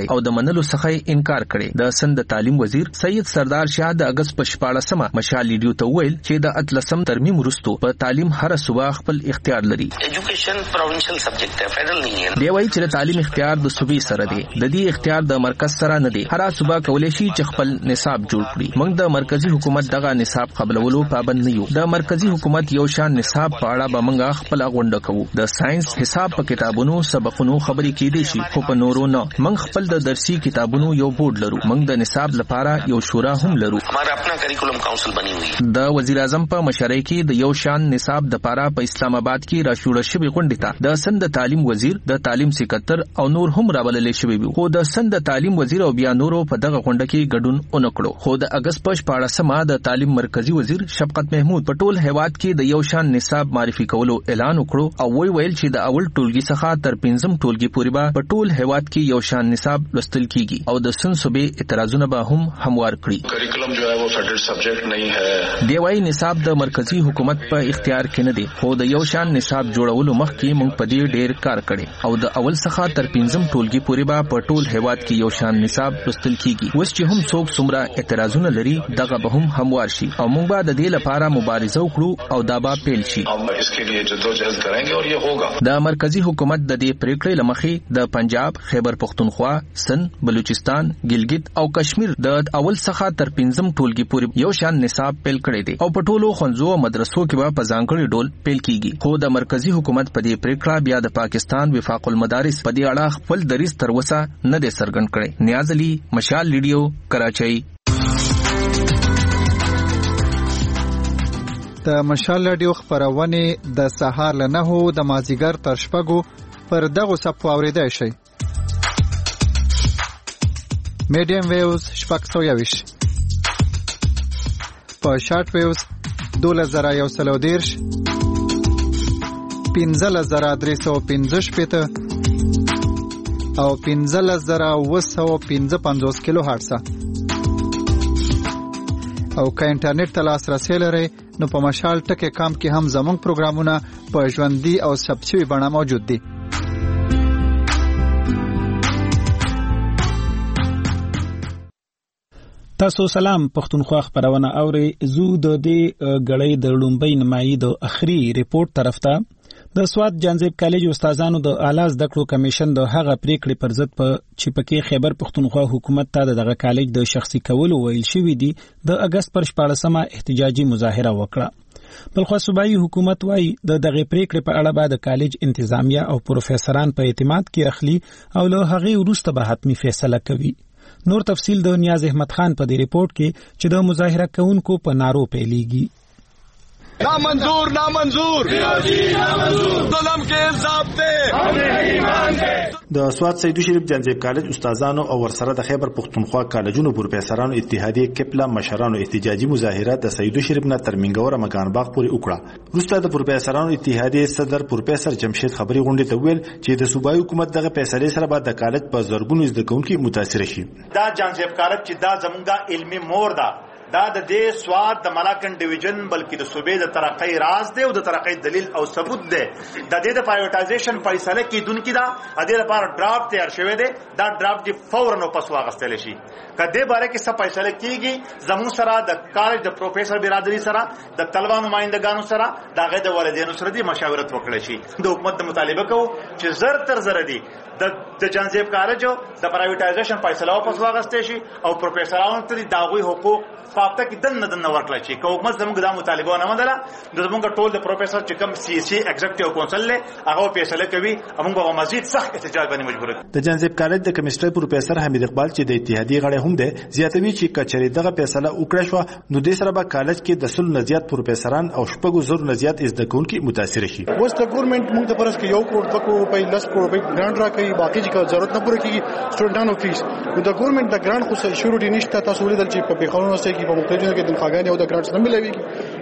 Speaker 16: کړي او د منلو څخه انکار کړي. د سند تعلیم وزیر سید سردار شاه د اگست په 14مه مشال لیډیو ته ویل چې د اتلسم ترمیم وروسته په تعلیم هر صوبه خپل اختیار لري.
Speaker 18: ایجوکیشن پروینشل سبجیکټ دی، فیډرل نه دی.
Speaker 16: دی وايي چې تعلیم اختیار د صوبې سره دی، د دې اختیار د مرکز سره نه دی. هر صوبه کولای شي چې خپل نصاب جوړ کړي. موږ د مرکزی حکومت دغه نصاب قبلولو پابند نه یو. د مرکزی حکومت یو شان نصاب په اړه به موږ خپل غونډه کوو. د ساينس حساب په کتابونو سبقونو خبرې کېدې شي، خو په نورو نه. موږ خپل د درسي کتابونو یو بورډ لرو. موږ د نصاب لپاره یو شورا هم لرو.
Speaker 18: हमारा अपना curriculum council बनी हुई है.
Speaker 16: د وزیر اعظم په مشرۍ کې د یو شان نصاب د پاره په اسلام آباد کې راشوړ شوی غونډه ته د سند تعلیم وزیر، د تعلیم سکرټر او نور هم راولل شوی وو. خو د سند تعلیم وزیر او بیا نورو په دغه غونډه کې ګډون اونکړو. خو د اگست په 14مه د تعلیم مرکزی وزیر شفقت محمود په ټول هیواد کې د یو شان نصاب معرفي کولو اعلان وکړو او ویل چې د اول ټولګي څخه تر 5م ټولګي پورې به په ټول هیواد کې یو شان نصاب لوستل کیږي او د سن صوبې اعتراضونه به هم هموار کړي.
Speaker 17: करिकुलम जो है वो फेडरल सब्जेक्ट नहीं है.
Speaker 16: دی وايي نصاب د مرکزی حکومت په اختیار کې نه دی، خو د یو شان نصاب جوړولو مخکې موږ په دې ډېر کار کړی او د اول څخه تر 5م ټولګي پورې به په ټول هیواد کې یو شان نصاب لوستل کیږي. اوس چې هم څوک څومره اعتراضونه لري دغه به هم هموار شي او موږ به د دې لپاره مبارزه وکړو او دا به پیل شي.
Speaker 17: हम इसके लिए जद्दोजहद करेंगे और ये होगा.
Speaker 16: د مرکزی حکومت د دې پریکړې لمخې د پنجاب، خیبر پختونخوا، سند، بلوچستان، ګلګت او کشمیر د اول څخه تر 5م ټولګي پورې یو شان نصاب پیل کړی دی او په ټولو ښوونځو او مدرسو کې به په ځانګړي ډول پیل کیږي. خو د مرکزی حکومت په دې پریکړه بیا د پاکستان وفاق المدارس په دې اړه خپل دریځ تر اوسه نه دی څرګند کړی. نیاز علي، مشال لیډیو، کراچۍ.
Speaker 19: د مشال لیډیو خبرونه د سهار له 9 د مازیګر تر شپږو پر دغه صفو اوریدای شي. میډیم ویوز 620 په شارټ ویوز 2130 15315 او 15955 کیلو هرتز. او که انټرنیټ ته لاسرسي لرئ نو په مشال ټکی کام کې هم زموږ پروګرامونه په ژوندۍ او ثبت شوي بڼه موجود دي.
Speaker 1: تاسو سلام، پښتونخوا خبرونه اوري. زو د دې غړې د لومبۍ نمایي د اخري ریپورت طرف ته د سواد جانزیب کالج استادانو د اعلی زده کړو کمیشن د هغه پریکړې پر ضد په چپکه خیبر پښتونخوا حکومت ته دغه کالج د شخصي کولو ویل شوی دی د اگست پر 14مه احتجاجي مظاهره وکړه. بلخو صوبایي حکومت وايي د دغه پریکړې په اړه بعد کالج انتظامیه او پروفیسوران په اعتماد کې اخلي او له هغه وروسته به حتمی فیصله کوي. نور تفصیل د نیاز احمد خان په دې ریپورت کې چې د مظاهره کوونکو په نارو پیلېږي.
Speaker 20: نامنظور نامنظور ظلم کے الزام دے.
Speaker 21: د سواد سیدو شریف جانزیب کالج استادانو او ورسره د خیبر پختونخوا کالجونو پروفیسورانو اتحادیه کپلا مشرانو احتجاجي مظاهره د سیدو شریف نه تر منګور مکان باغ پورې وکړه. وروسته د پروفیسورانو اتحادیه صدر پروفیسور جمشید خبري غونډه ته ویل چې د صوبایي حکومت دغه فیصله سره بعد د کالج په زرګونو زده کوونکي متاثر شي.
Speaker 22: دا جانزیب کالج چې دا زمونږه علمي مور ده، دا د دې سواد د ملاکن ډیویژن بلکې د صوبې د ترقۍ راز دی او د ترقۍ دلیل او ثبوت دی. د دې د پرایوټایزیشن فیصله کیدونکو دا د دې لپاره ډرافټ تیار شوی دی. دا ډرافټ دی فورا نو پس واغستل شي. کله باره کې څه فیصله کیږي زمو سره د کالج د پروفیسور برادری سره د طلبه نمائندګانو سره د غږ د والدینو سره د مشاورت وکړي شي. د حکومت د مطالبه کوو چې زر تر زر دي د جانزیب کالج د پرایوټایزیشن فیصله واپس واغستې شي او پروفیسورانو ته د داغوي حقوق پاپته کې دنه ورکړل شي. که حکومت زموږ د مطالبه نه مندله د زموږ ټول د پروفیسور چې کوم سی سی ایگزیکټیو کونسل له هغه فیصله کوي موږ به مزید سخت احتجاج باندې مجبور یو.
Speaker 21: د جانزیب کالج د کیمستري پروفیسور حمید اقبال چې د اتحادیه غړی هم دی زیاتوي چې کچري دغه فیصله وکړه شو نو د سره به کالج کې د 100 نزيات پروفیسوران او 600 نزيات زده کوونکي متاثر شي.
Speaker 23: اوس د ګورنمنت موږ ته پرس کې 1 کروڑ 2 کروڑ روپۍ 10 کروڑ روپۍ ګرانټ راکړي باقي چې ضرورت نه پوره کیږي سټوډنټانو فیس. نو د ګورنمنت د ګرانټ خو شروع دي نشته. تاسو ولیدل چې په پیښونو سره کې په مختلفو کې د خاګانې او د ګرانټس نه ملويږي.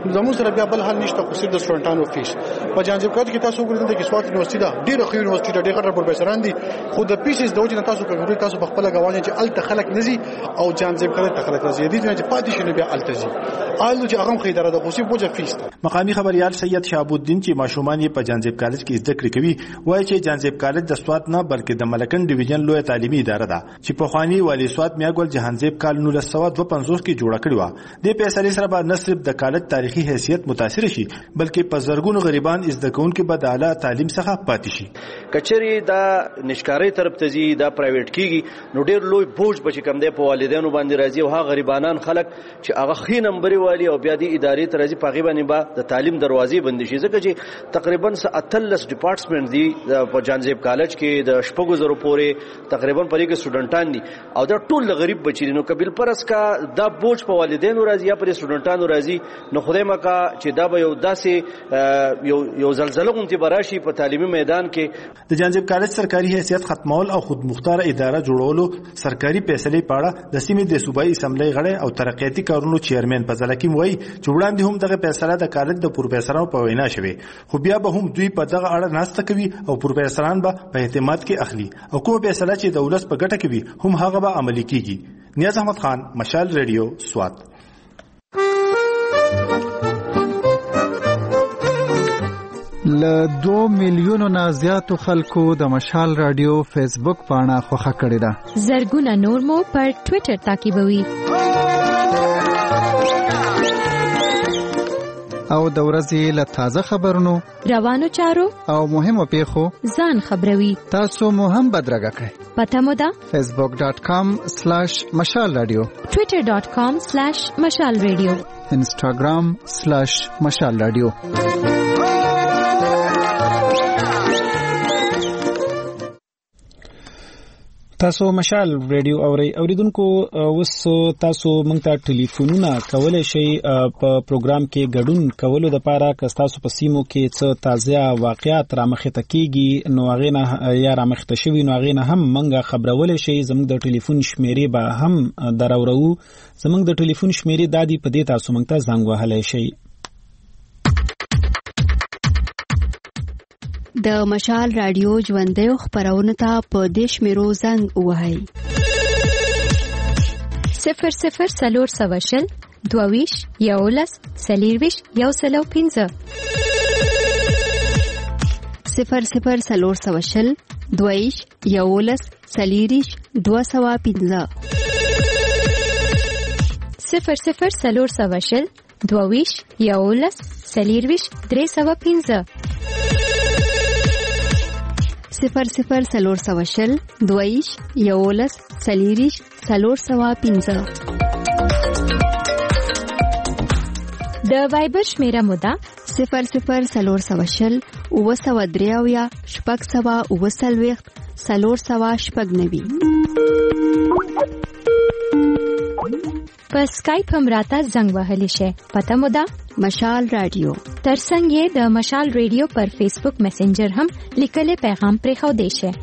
Speaker 23: زموږ سره بیا بل حل نشته خو صرف د سټوډنټانو فیس په جانجب کار کې تاسو وګورئ چې سوات یونیورسيټي دا ډیره ښه یونیورسيټي ده ډیره پروفیسوران دي خو د پیسز د وجه تاسو کوي تاسو په خپل غواړئ چې ال تخلق نزي او جانجب کار تخلق نزي دي چې پاتې شنو بیا التزي آلو چې هغه خې دره د خوشي بوجه فیس
Speaker 21: مقامی خبريال سید شهاب الدین چې ماشومان یې په جانجب کالج کې زده کړې کوي وایي چې جانجب کالج د سوات نه بلکې د ملکن ډیویژن لوی تعلیمي اداره ده چې په خواني والی سوات میاګل جهانزیب کال 1952 کې جوړه کړې و د فیصلې سره به نه صرف د کالج تاریخي حیثیت متاثر شي بلکې په زرګونو غریبان زده کوونکو به د اعلی تعلیم څخه پاتې شي
Speaker 2: کچري دا نشکاري طرف ته زی دا پرایویټ کیږي نو ډیر لوی بوج بچ کم دی په والدینو باندې راځي او هغه غریبانان خلک چې هغه خې نمبر والی او بیا د ادارې ته راځي په غیبه نه با د تعلیم دروازې بند شي ځکه چې تقریبا 38 ډپارټمنټ دي په جانزیب کالج کې د شپږو زرو پورې تقریبا پرې کې سټوډنټان دي او دا ټول غریب بچی دي نو کبل پرس کا دا بوج په والدینو راځي یا پر سټوډنټانو راځي نو خدای مکا چې دا به یو داسې یو زلزلہ غونتی براشي په تعلیمي میدان کې
Speaker 21: د جانجب کالج سرکاري حیثیت ختمول او خود مختار اداره جوړولو سرکاري فیصله پاړه د سیمې د صوبایي اسمبلی غړي او ترقیاتي کارونو چیرمن په ځلکیم وایي چې وړاندې هم دغه فیصله د کالج د پروفیسورانو په وینا شوه خو بیا به هم دوی په دغه اړه ناسته کوي او پروفیسوران به په اعتماد کې اخلي او کومه فیصله چې د ولس په ګټه کوي هم هغه به عملي کیږي نیاز احمد خان مشال ریډیو سوات
Speaker 19: ل 2 میلیونو نه زیاتو خلکو د مشال رادیو فیسبوک پاڼه خوښه کړې ده
Speaker 4: زرګونه نور مو پر ټوئیټر تعقیبوي
Speaker 19: او د ورځې له تازه خبرونو
Speaker 4: روانو چارو
Speaker 19: او مهمو پیښو
Speaker 4: ځان خبروي
Speaker 19: تاسو مو هم بدرګه کړئ
Speaker 4: پته مو ده
Speaker 19: facebook.com/مشال رادیو
Speaker 4: twitter.com/مشال رادیو
Speaker 19: instagram/مشال رادیو
Speaker 1: تاسو مشال ریډیو اوریدونکو اوس تاسو مونږ ته ټلیفونونه کولای شئ په پروګرام کې ګډون کولو د پاره که تاسو په سیمو کې څه تازه واقعیات را مخته کیږي نو هغه نه یا را مخته شوی نو هغه نه هم مونږه خبرول شئ زموږ د ټلیفون شمیرې به هم دراورو زموږ د ټلیفون شمیرې دادی په دې تاسو مونږ ته زنګ وهلای شئ
Speaker 5: د مشال رادیو ژوندۍ خبرونه ته په دیش میرو زنګ وهاي
Speaker 4: 00 سلور سواشل دوویش یولس سلیرویش یوسلو 15
Speaker 5: 00 سلور سواشل دوویش یولس سلیریش 215
Speaker 4: 00 سلور سواشل دوویش یولس سلیرویش 315
Speaker 5: 00 سلور سواشل دویش یولس سلیریش سلور سوا 15
Speaker 4: د وایبر شمیره مودا
Speaker 5: 00 سلور سواشل او سوا دریاویا شپږ سوا او سلويخت سلور سوا شپږ نوي
Speaker 4: په سکایپ هم راته زنګ وهلی شي پته مو ده
Speaker 5: مشال رادیو
Speaker 4: ترڅنګ یې د مشال رادیو پر فیسبوک میسنجر هم لیکلي پیغام پرې خو دی شي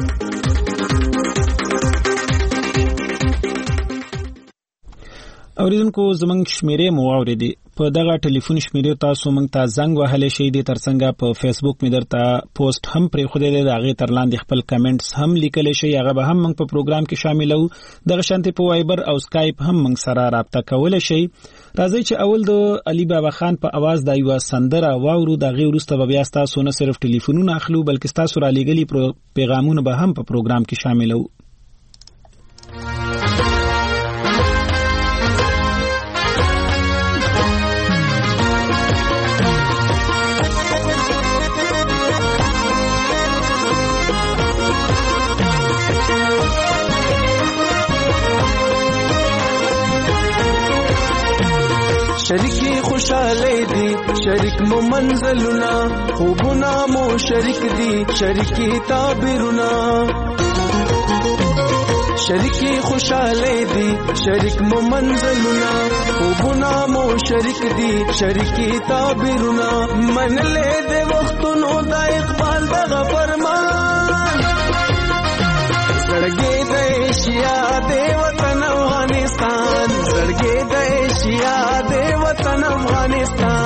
Speaker 1: اوریدونکو زمنګ شمیرې مو اوریدي په دغه ټلیفون شمیرې تاسو مونږ ته زنګ وهلی شئ د ترڅنګ په فیسبوک می درته پوسټ هم پرې خو دې د هغه ترلاندې خپل کمنټس هم لیکلی شئ هغه به هم مونږ په پروګرام کې شاملو دغه شانتي په وایبر او سکایپ هم مونږ سره رابطه کولای شئ راځي چې اول د علي بابا خان په आवाज د یو سندره واورو د غي ورسته بیا تاسو نه صرف ټلیفونونه اخلو بلکې تاسو را لګلي پیغامونه به هم په پروګرام کې شاملو
Speaker 6: شریکی خوشاله دی شریک مو منزلنا خوبنا مو شریک دی شریکی تعبیرنا شریکی خوشاله دی شریک مو منزلنا خوبنا مو شریک دی شریکی تعبیرنا من له د وختونو د اقبال دغه فرمان زړګي د ایشیا د وطن افغانستان زړګي د ایشیا د وطن افغانستان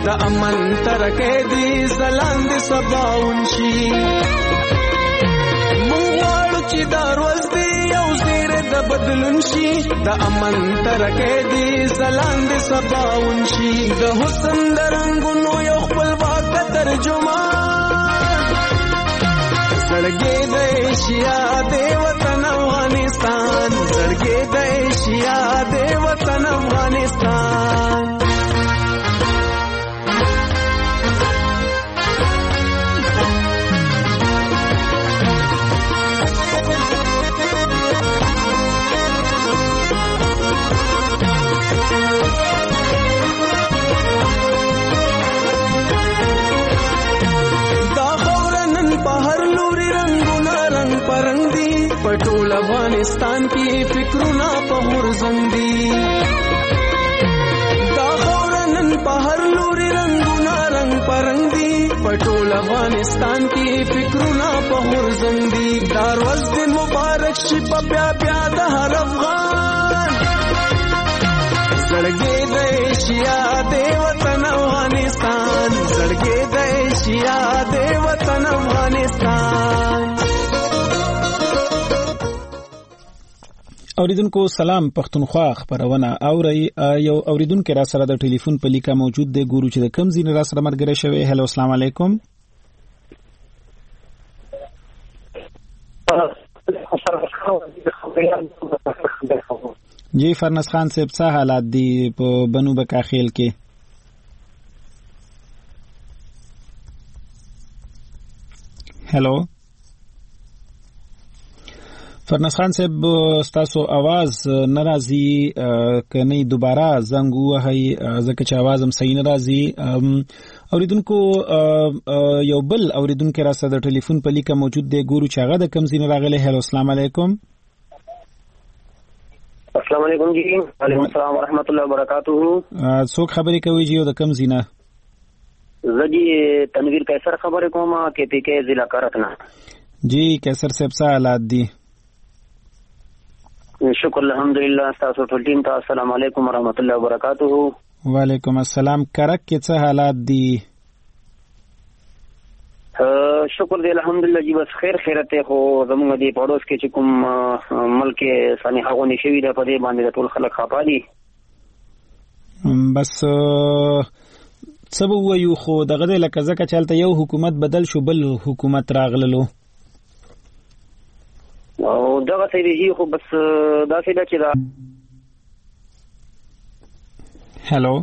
Speaker 6: د امن ترکه دی زلاند سباون شي مونږ غواړو چې دا ورځ دی یو زیری د بدلون شي د امن ترکه دی زلاند سباون شي د حسن د رنگونو یو خپلواک ترجمان زړګي د ایشیا د وطن افغانستان زړګي د ایشیا د وطن افغانستان پټول افغانستان کې فکرونه په ورزنګ دي دا خورنن په هر لوري رنگونه رنگ پرنګ دي پټول افغانستان کې فکرونه په ورزنګ دي دا ورځ د مبارک شي په بیا بیا د هر افغان زړګي د ایشیا د وطن افغانستان زړګي د ایشیا د وطن افغانستان
Speaker 1: اوریدونکو سلام پښتونخوا خبرونه اوري یو اوریدونکو را سره د ټلیفون په لیکه موجود دی ګورو چې د کم زین را سره مرګره شوی هلو السلام علیکم جی فرنس خان صاحب څه حالات دي په بنو بکاخیل کې هلو فرنس خان صاحب ستاسو आवाज ناراضي کني دوباره زنګ وهي ځکه چې आवाज هم صحیح ناراضي اوریدونکو یو بل اوریدونکو را سره د ټلیفون په لیکه موجود دی ګورو چې هغه د کم زین راغله هلو السلام علیکم
Speaker 3: السلام علیکم جی وعلیکم السلام ورحمت الله وبرکاتہ
Speaker 1: څوک خبرې کوي جی د کم زینه
Speaker 3: زجی تنویر قیصر خبرې کوم کې پی کې ضلع کرتنا
Speaker 1: جی قیصر صاحب څه حالات دي
Speaker 3: شکر الحمدلله تاسو ټول ټیم ته السلام علیکم ورحمت الله وبرکاتہ
Speaker 1: وعلیکم السلام کرک کې څه حالات دي
Speaker 3: شکر دی الحمدلله جی بس خیر خیرته خو زموږ دی پړوس کې چې کوم ملک سانحه غونې شوی ده په دې باندې ټول خلک خپه دي
Speaker 1: بس سبب وایو خو دغه لکه ځکه چلته یو حکومت بدل شو بل حکومت راغللو
Speaker 3: او دغه سیدی خو بس دا سیده چې دا
Speaker 1: هلو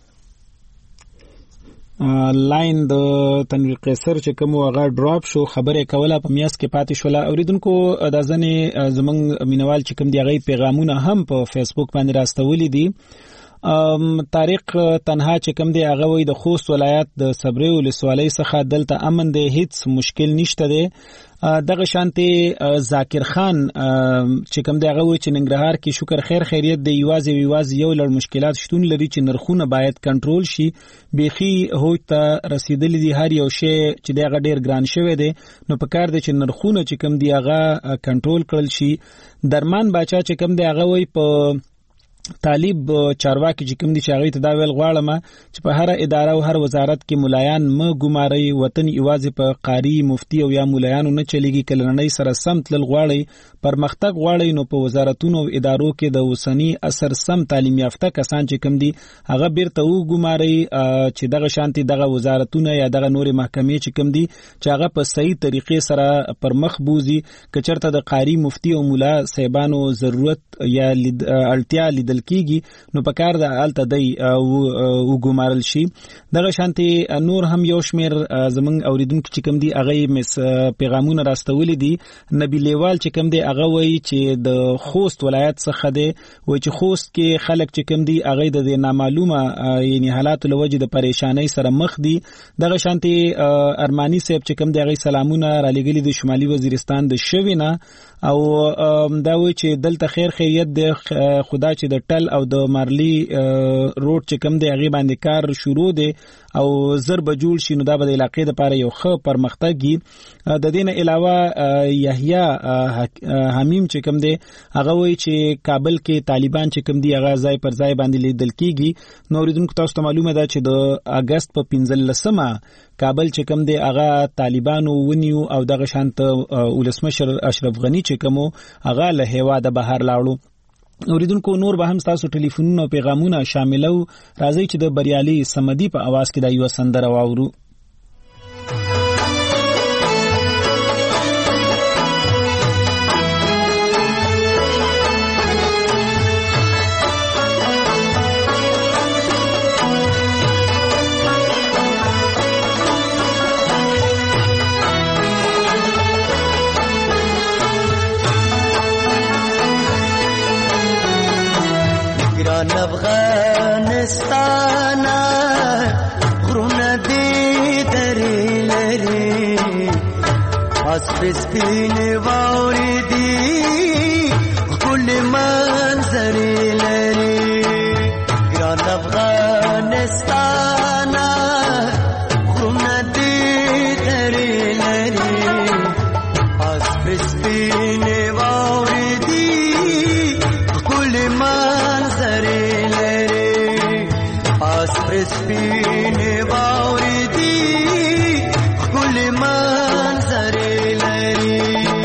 Speaker 1: لاین د تنویر قیصر چې کوم هغه ډراپ شو خبره کوله په میاس کې پاتې شوله اوریدونکو د ځنې زمنګ مینوال چې کوم دی غي پیغامونه هم په فیسبوک باندې راستولې دي طارق تنها چې کوم دی هغه وای د خوست ولایت د صبري ولسوالۍ څخه دلته امن دی هیڅ مشکل نشته دی دغه شانتي ذاکر خان چې کوم دی هغه وای چې ننګرهار کې شکر خیر خیریت دی یوازې یو لړ مشکلات شتون لري چې نرخونه باید کنټرول شي بيخي هوج ته رسیدلی دي هر یو شی چې دغه ډیر ګران شوی دی نو په کار دی چې نرخونه چې کوم دی هغه کنټرول کړل شي درمان باچا چې کوم دی هغه وای په طالب چارواکي چې کوم دي چې هغه ته دا ویل غواړم چې په هر اداره او هر وزارت کې مولایان م ګماري وطن ایوازي په قاری مفتی او یا مولایانو نه چلیږي کلنۍ سره سمت لل غواړي پرمختګ غواړي نو په وزارتونو او ادارو کې د وسنی اثر سم تعلیم یافته کسان چې کوم دي هغه بیرته و ګماري چې دغه شانتي دغه وزارتونه یا دغه نوري محکمې چې کوم دي چې هغه په صحیح طریقې سره پرمخ بوزي کچرته د قاری مفتی او مولا صاحبانو ضرورت یا التیا کیږي نو په کار د الته دی او ګمارل شي دغه شانتي نور هم یو شمیر زمنګ اوریدونکو چې کوم دی هغه مس پیغامونه راستولې دي نبی لیوال چې کوم دی هغه وایي چې د خوست ولایت څخه دی وایي چې خوست کې خلک چې کوم دی هغه د نامعلومه یعنی حالات لوجه د پریشانای سره مخ دي دغه شانتي ارمانی صاحب چې کوم دی هغه سلامونه را لګلي د شمالي وزیرستان د شوینه او دا وایي چې دلته خیر خیریت د خدا چې د ټل او د مارلی روډ چې کوم دی هغه باندې کار شروع دی او ضرب جوړ شي نو دا به د علاقې لپاره یو ښه پرمختګي د دین علاوه یحیی حمیم چې کوم دی هغه وایي چې کابل کې طالبان چې کوم دی هغه ځای پر ځای باندې لیدل کیږي. نو اوریدونکو تاسو ته معلومه ده چې د اگست په 15مه کابل چې کوم دی هغه طالبانو ونیو او دغه شانت ولسمشر اشرف غنی چې کوم هغه له هیواده بهر لاړو. اوریدونکو نور به هم تاسو ټلیفونونه او پیغامونه شاملو. راځي چې د بریالي سمدي په आवाज کې د یو سندره واورو.
Speaker 6: افغانستان غرونه دې درې لري اس سپین واوري دي ګل منظرې لري. ګران افغانستان غرونه دې درې لري اس سپین واوري دي ګل منظرې سپین واوري دي ګل منظرې لري.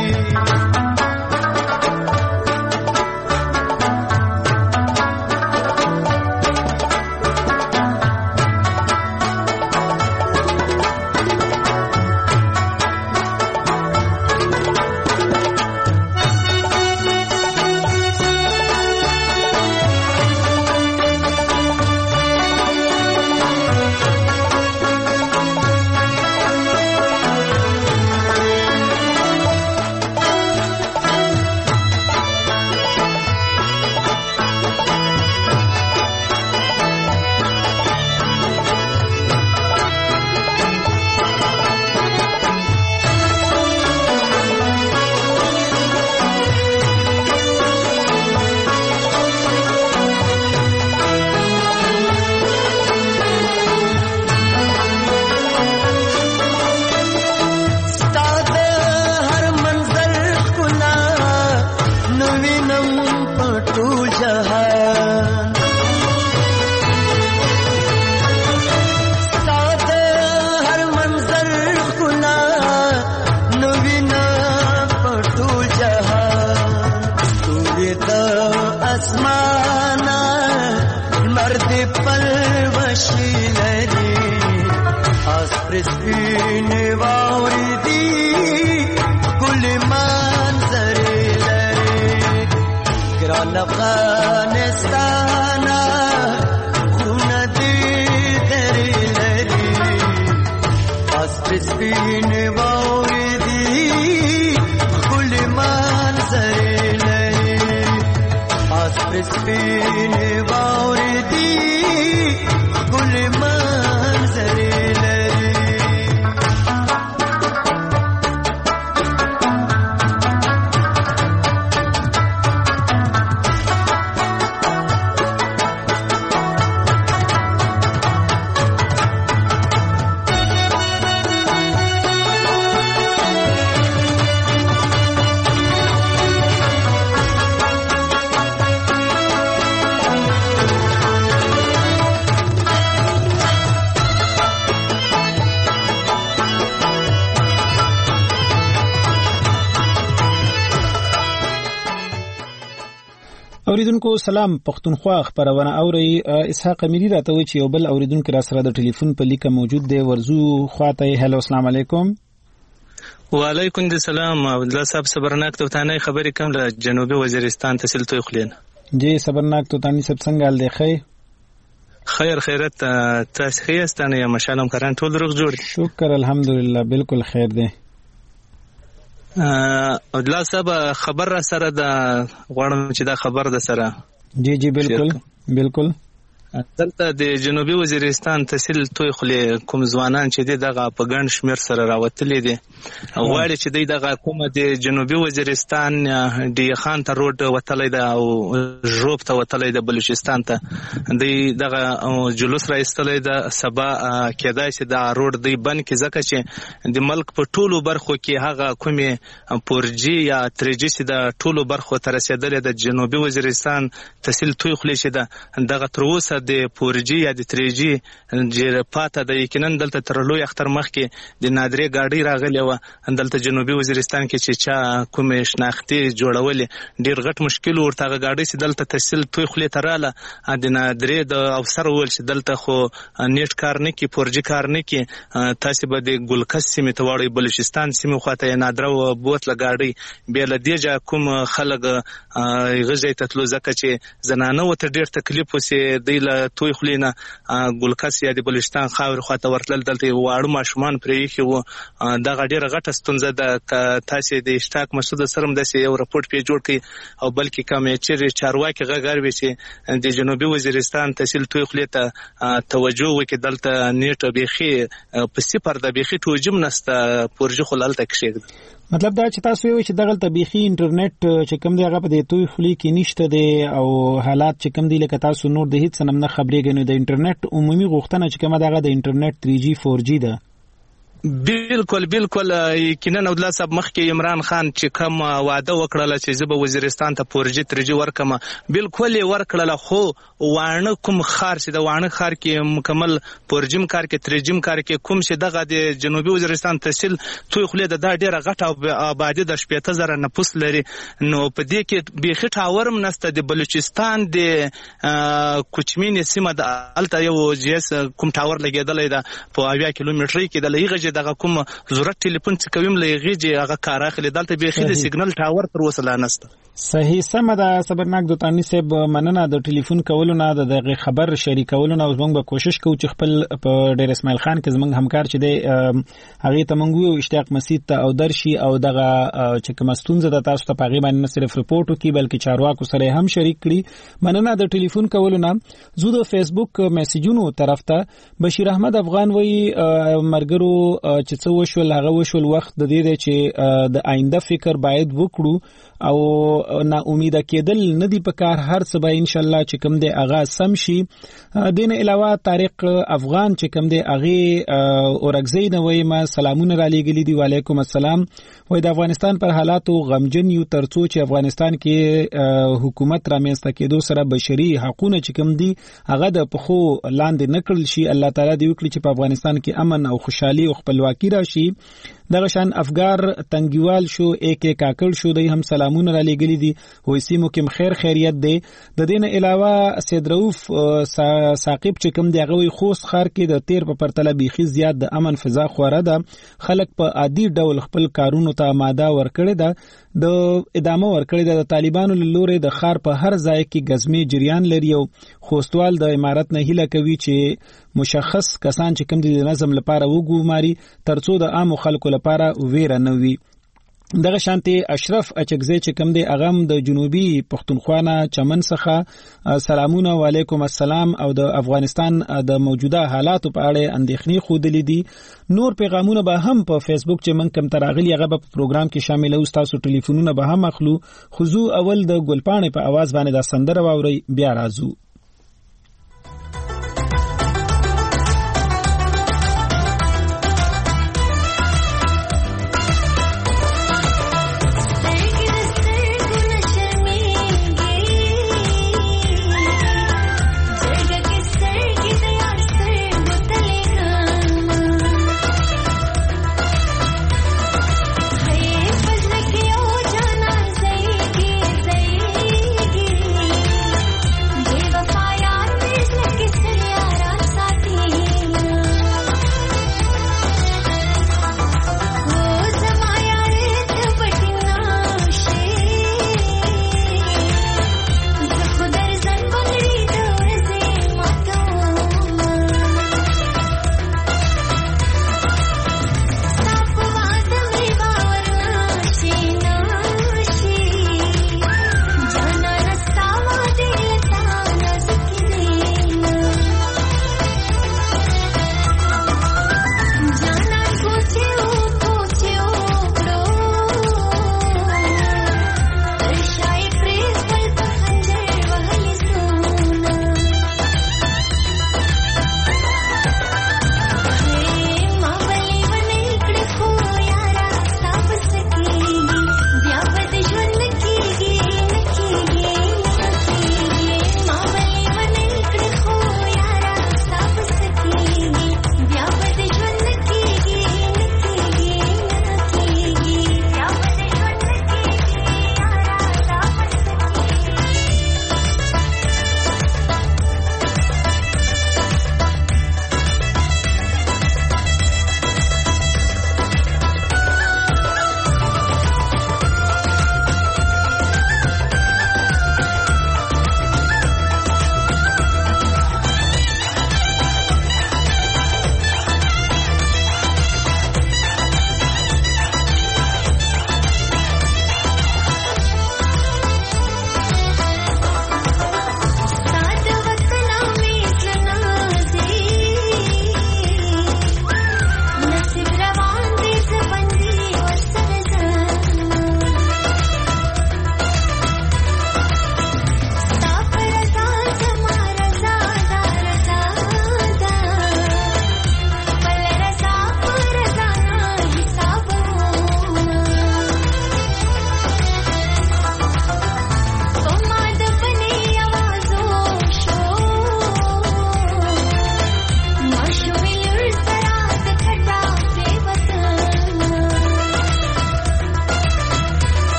Speaker 6: افغانستان غرونه دې درې لري اس سپین واوري دي ګل منظرې لري اس سپین واوري دي ګل منظرې لري.
Speaker 1: اوریدونکو سلام پښتونخوا خبرونه اوري. اسحاق امیری راته وی چې یو بل اوریدونکو را سره د ټلیفون په لیکه موجود دی. ورزو خواته هلو السلام علیکم.
Speaker 7: وعلیکم السلام. عبد الله صاحب صبرناک توتانی خبرې کوم له جنوبي وزیرستان تحصیل توي خلین.
Speaker 1: جی صبرناک توتانی صاحب څنګه حال دی؟
Speaker 7: خیر خیرت تاسو خیرستانه یا مشالم کران ټول روغ جوړ.
Speaker 1: شکر الحمدلله بالکل خیر دی.
Speaker 7: عبد الله صاحب خبر را سره د غواړم چې دا خبر د سره
Speaker 1: جی بالکل بالکل
Speaker 7: دلته د جنوبي وزیرستان تحصیل توی خلې کوم ځوانان چې دغه په ګڼ شمېر سره راوتلي دي غواړي چې دغه کومه د جنوبي وزیرستان ډي خان ته روډ وتلی ده او ژوب ته وتلی ده بلوچستان ته دغه جلوس راایستلی ده سبا کېدای شي دا روډ دی بند کړي ځکه چې د ملک په ټولو برخو کې هغه کومې پورجي یا تریجي چې د ټولو برخو ته رسېدلې د جنوبي وزیرستان تحصیل توی خلې چې ده دغه تر اوسه د پورجي یا د تریجي ډېر پاته ده یقینا دلته تر لوی اختر مخکې د نادرې ګاډۍ راغلې وه دلته جنوبي وزیرستان کې چې چا کومې شناختي جوړولې ډېر غټ مشکل ورته هغه ګاډۍ چې دلته تحصیل توی خولې ته راله د نادرې د افسر وویل چې دلته خو نیټ کار نه کوي پورجي کار نه کوي تاسې به د ګلکس سیمې ته واړئ بلوچستان سیمې خواته یې نادره بوتله ګاډۍ بیا له دې جا کوم خلک هغه ځای ته تلو ځکه چې زنانه ورته ډېر تکلیف وسي دی له توی خولې نه ګلکس یا د بلوچستان خاورې خواته ورتلل دلته واړه ماشومان پرې ایښي وو دغه ډېره غټه ستونزه ده که تاسې د اشتاق مسعود سره هم داسې یو رپورټ پرې جوړ کړئ او بلکې کوم چیرې چارواکي غږ اوري چې د جنوبي وزیرستان تحصیل توی خولې ته توجه وکړي دلته نیټ بیخي په صفر ده بیخي توجم نسته پورجي خو هلته کښېږده
Speaker 1: مطلب دا چې تاسو وایئ چې دغلته بیخي انټرنیټ چې کوم دی هغه په دې توی خولې کې نشته دی او حالات چې کوم دی لکه تاسو نور د هیڅ نه خبرېږئ نو د انټرنیټ عمومي غوښتنه چې کومه ده هغه د انټرنیټ 3G 4G ده
Speaker 7: بالکل یقینا عبدالله صاحب مخکې عمران خان چې کوم وعده وکړله چې زه به وزیرستان ته پورجي ترجي ورکم بالکل یې ورکړله خو واڼه کوم ښار چې د واڼه ښار کې مکمل پورجیم کار کې ترجیم کار کې کوم چې دغه د جنوبي وزیرستان تحصیل توی خولې ده دا ډېره غټه آبادي د 15,000 نفوس لري نو په دې کې بیخي ټاور هم نسته د بلوچستان د کوچمینې سیمه د هلته یو جیس کوم ټاور لګېدلی ده په 80 کیلومترۍ کې د له هغه دغه کوم ضرورت ټلیفون چې کوم لږه هغه کار اخلي دلته بیخي د سیګنل ټاور تر اوسه لا نسته
Speaker 1: صحیح سم ده صبرناک دوتانی صاحب مننه د ټلیفون کولو نه د خبر شریکولو نه موږ به کوشش کوو چې خپل په ډیر اسماعیل خان کې زمونږ همکار چې دی هغه ته موږ یو اشتیاق مسعود ته او درشي او دغه چې کوم ستونزه د تاسو ته پاغي باندې نه صرف رپورټ وکي بلکې چارواکو سره هم شریک کړي مننه د ټلیفون کولو نه زو د فیسبوک میسجونو طرف ته بشیر احمد افغان وی مرګرو چې څه وشول هغه وشول وخت د دې چې د آینده فکر باید وکړو او نا امیده کېدل نه دی پکار هر څه به ان شاء الله چې کوم دی اغا سم شي دین علاوه طارق افغان چې کوم دی اغه اورګزی نه وای ما سلامونه را لېګلی دی وعلیکم السلام وای د افغانستان پر حالاتو غمجن یو ترڅو چې افغانستان کې حکومت را مېسته کېدو سره بشري حقوقونه چې کوم دی هغه د پخو لاندې نکړل شي الله تعالی دې وکړي چې په افغانستان کې امن او خوشحالي او خپلواکي راشي دغه شان افغار تنګیوال شو ایک کاکړ شو دی هم سلامونه را لېګلی دي وای سیمو کې خیریت دی د دین علاوه سید رؤف ثاقب چې کوم دی هغه خوست خار کې د تیر په پرتله بیخي زیات د امن فضا خوره ده خلک په عادي ډول خپل کارونو ته آماده ورکړي ده د ادامه ورکړي ده د طالبانو له لوري د خار په هر ځای کې غزمي جریان لري او خوستوال د امارت نه هیله کوي چې مشخص کسان چې کوم د نظم لپاره وګوماري ترڅو د عام خلکو لپاره ویره نه وي دغه شانتي اشرف اچکزی چې کوم دی اغم د جنوبي پښتونخوا نه چمن څخه سلامونه وعلیکم السلام او د افغانستان د موجوده حالاتو په اړه اندېښنې خودلې دي نور پیغامونه به هم په فیسبوک چې من کم تراغلی هغه په پروګرام کې شامل او تاسو ټلیفونونه به هم اخلو خو اول د ګلپانې په आवाज باندې د سندره واوري بیا راځو
Speaker 8: Give up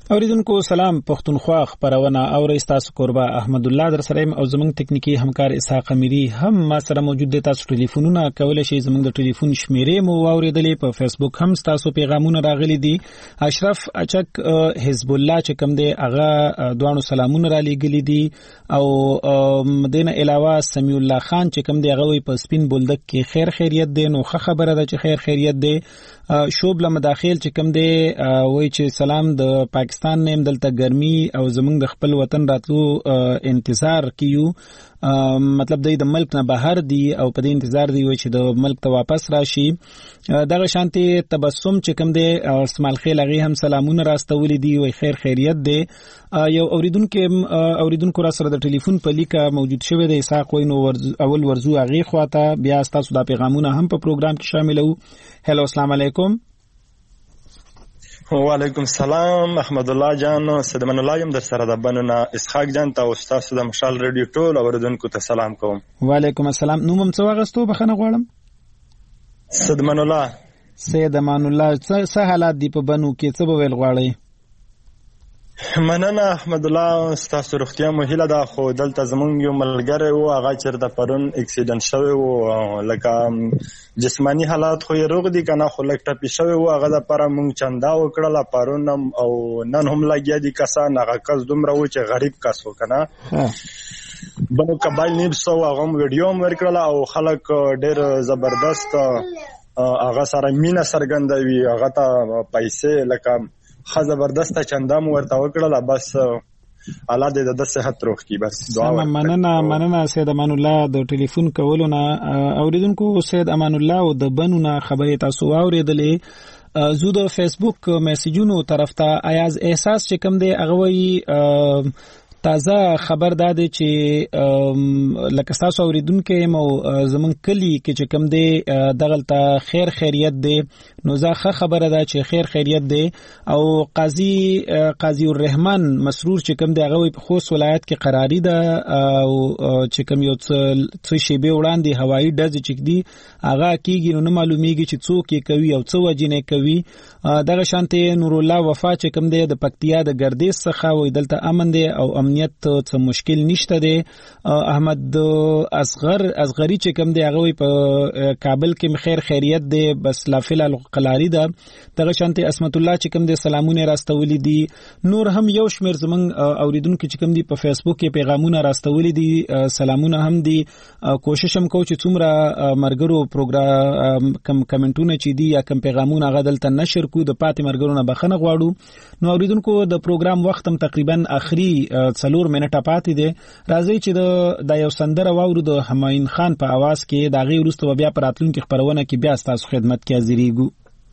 Speaker 1: اوریدونکو سلام پښتونخوا خبرونه اوري تاسو قربا احمد الله در سره او زمنګ تکنیکی همکار اسحاق امیری هم ما سره موجود دي. تاسو ټلیفونونه کولای شئ زمنګ د ټلیفون شمیرې مو اوریدلې په فیسبوک هم تاسو پیغامونه راغلي دي. اشرف اچک حزب الله چې کوم دی هغه دوانو سلامونه را لېګلي دي او مدینه علاوه سمیع الله خان چې کوم دی هغه په سپین بولدک کې خیر خیریت دی. نو خبره ده چې خیر خیریت دی. شوب لمداخل چې کوم دی وای چې سلام د پاکستان نیم دلته ګرمي او زمونږ د خپل وطن راتلو انتظار کیو. مطلب د ملک نه بهر دی او په دې انتظار دی وای چې د ملک ته واپس راشي. دغه شانتي تبسم چې کوم دی اسماعیل خیل هغه هم سلامونه راستولې دی وای خیر خیریت دی. یو اوریدونکو را سره د ټلیفون په لیکه موجود شوی دی اسحاق وای نو اول ورزو هغه خواته بیا تاسو د پیغامونه هم په پروګرام کې شاملو. هلو السلام علیکم.
Speaker 8: وعلیکم السلام احمد الله جان صدمن الله یم در سره د بنونه اسحاق جان ته استاد د مشال رادیو ټول اوریدونکو ته سلام کوم.
Speaker 1: وعلیکم السلام. نو مم څه واغستو بخنه غواړم.
Speaker 8: صدمن الله
Speaker 1: سید امان الله څه حالات دی په بنو کې څه به ویل غواړي؟
Speaker 8: مننه احمد الله ستاسو روغتیا مو هیله ده. خو دلته زمونږ یو ملګری و هغه چېرته پرون اکسیډنټ شوی و لکه جسمانی حالات خو یې روغ دي که نه خو لږ ټپي شوی و. هغه دپاره مونږ چندا وکړله پرون او نن هم لګیا دي کسان. هغه کس دومره و چې غریب کس و که نه بنو قبایل نیوز و هغه هم ویډیو هم ورکړله او خلک ډېر زبردست هغه سره مینه څرګندوي. هغه ته پیسې لکه ښه زبردسته چنده مو ورته وکړله. بس الله دې د صحت روغ کړي. بس دعا
Speaker 1: مننه سید امان الله د ټلیفون کولو نه. اوریدونکو سید امان الله او د بنو نه خبرې تاسو واوریدلې. زه د فیسبوک میسجونو طرف ته ایاز احساس چې کوم دی هغه وایي تازه خبر داده چې لکه تاسو اوریدونکو مو زمون کلی کې چې کوم دی دغلطه خیر خیریت دی. نو زه خبره ده چې خیر خیریت دی او قاضی الرحمن مسرور چې کوم دی هغه په خوست ولایت کې قراری ده او چې کوم یو څه شی به وړاندې هوایی ډز چې دی هغه کیږي نو معلومیږي چې څوک یې کوي او څه وجنه کوي. دغه شانته نور الله وفا چې کوم دی د پکتیا د ګردیز څخه وې دلته امن دی او امنیت څه مشکل نشته دی. احمد اصغری چې کوم دی هغه په کابل کې خیر خیریت دی بس لافل قلاری ده. دغه شانته اسمت الله چې کوم دی سلامونه راستولې دي. نور هم یو شمیر زمنګ اوریدونکو چې کوم دی په فیسبوک کې پیغامونه راستولې دي سلامونه هم دي. کوشش هم کو چې څومره مرګرو پروګرام کمنټونه چې دي یا کم پیغامونه غدلته نشر کو د پاتې مرګرو نه بخنه غواړو. نو اوریدونکو د پروګرام وخت هم تقریبا اخري 4 منټه پاتې دي. راځي چې د یو سندره واورو د همایون خان په आवाज کې دا غي ورسته بیا پراتلونکو خبرونه کې بیا تاسو خدمت کې حاضرېږو.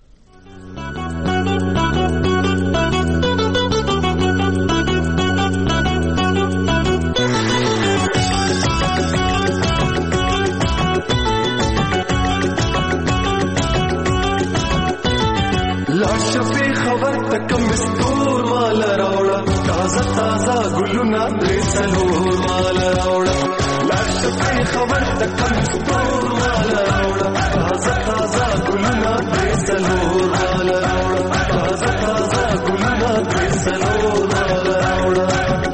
Speaker 6: کم استور مال راوړه تازه تازه ګلونه درې څلور مال راوړه لاش په خبر ته کم استور مال راوړه تازه تازه ګلونه درې څلور مال راوړه تازه تازه ګلونه درې څلور مال راوړه.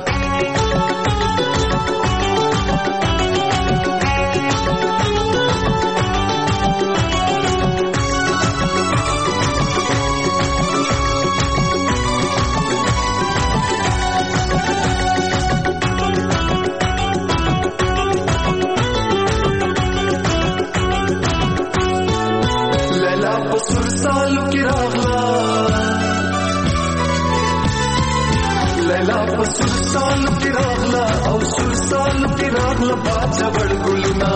Speaker 6: سال کی راغلا او سال کی راغلا باچا بڑ گلنا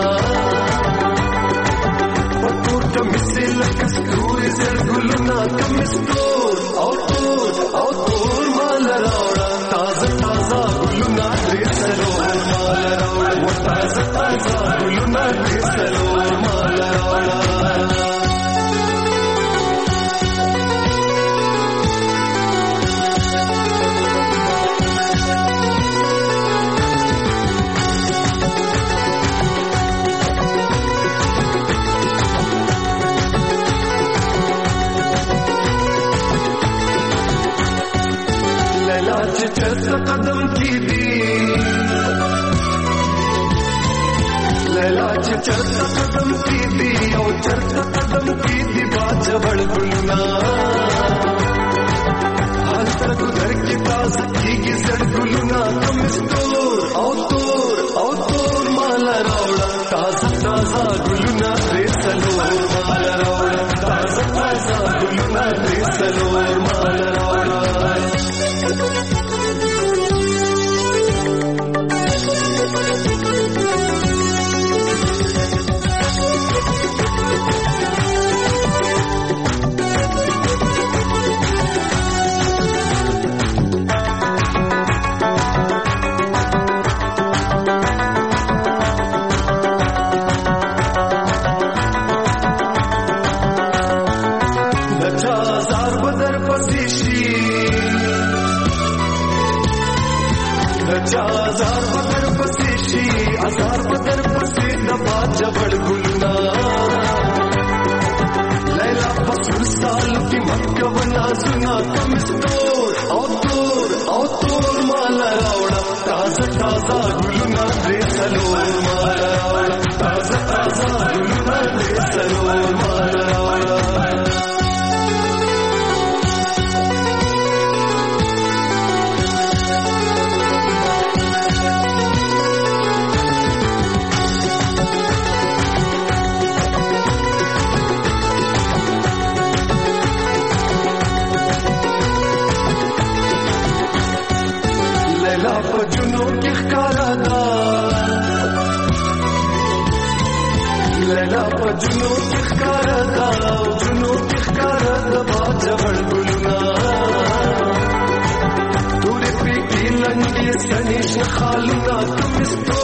Speaker 6: پتور کمسی لکس کوری زر گلنا کمستور او تور مال راوڑا تازہ تازہ گلنا ریسلور مال راوڑا تازہ تازہ گلنا ریسلور مال راوڑا. قدم کی دی لیلا چې چرته قدم کی دی او چرته قدم کی دی باجوړ ګلنا هلته ګذر کی تاسو کیږي زړ ګلنا کمستور او تور مال راوړه تازه تازه ګلنا دې سلور مال راوړه تازه تازه ګلنا دې سلور مال راوړه जबड़ गुलना लैला पसुर साल की मक्कवना सुना कमस्तोर औ तोर माला रावड़ा ताजा ताजा गुलना दे सलोर माला रावड़ा ताजा ताजा गुलना दे सलोर माला रावड़ा पजुनों की खारा दा लैला पजुनों की खारा दा जुनों की खारा दा बाजवड़ गुलना तूरे पे की लंगी सनीश खालूना तुम इस्तो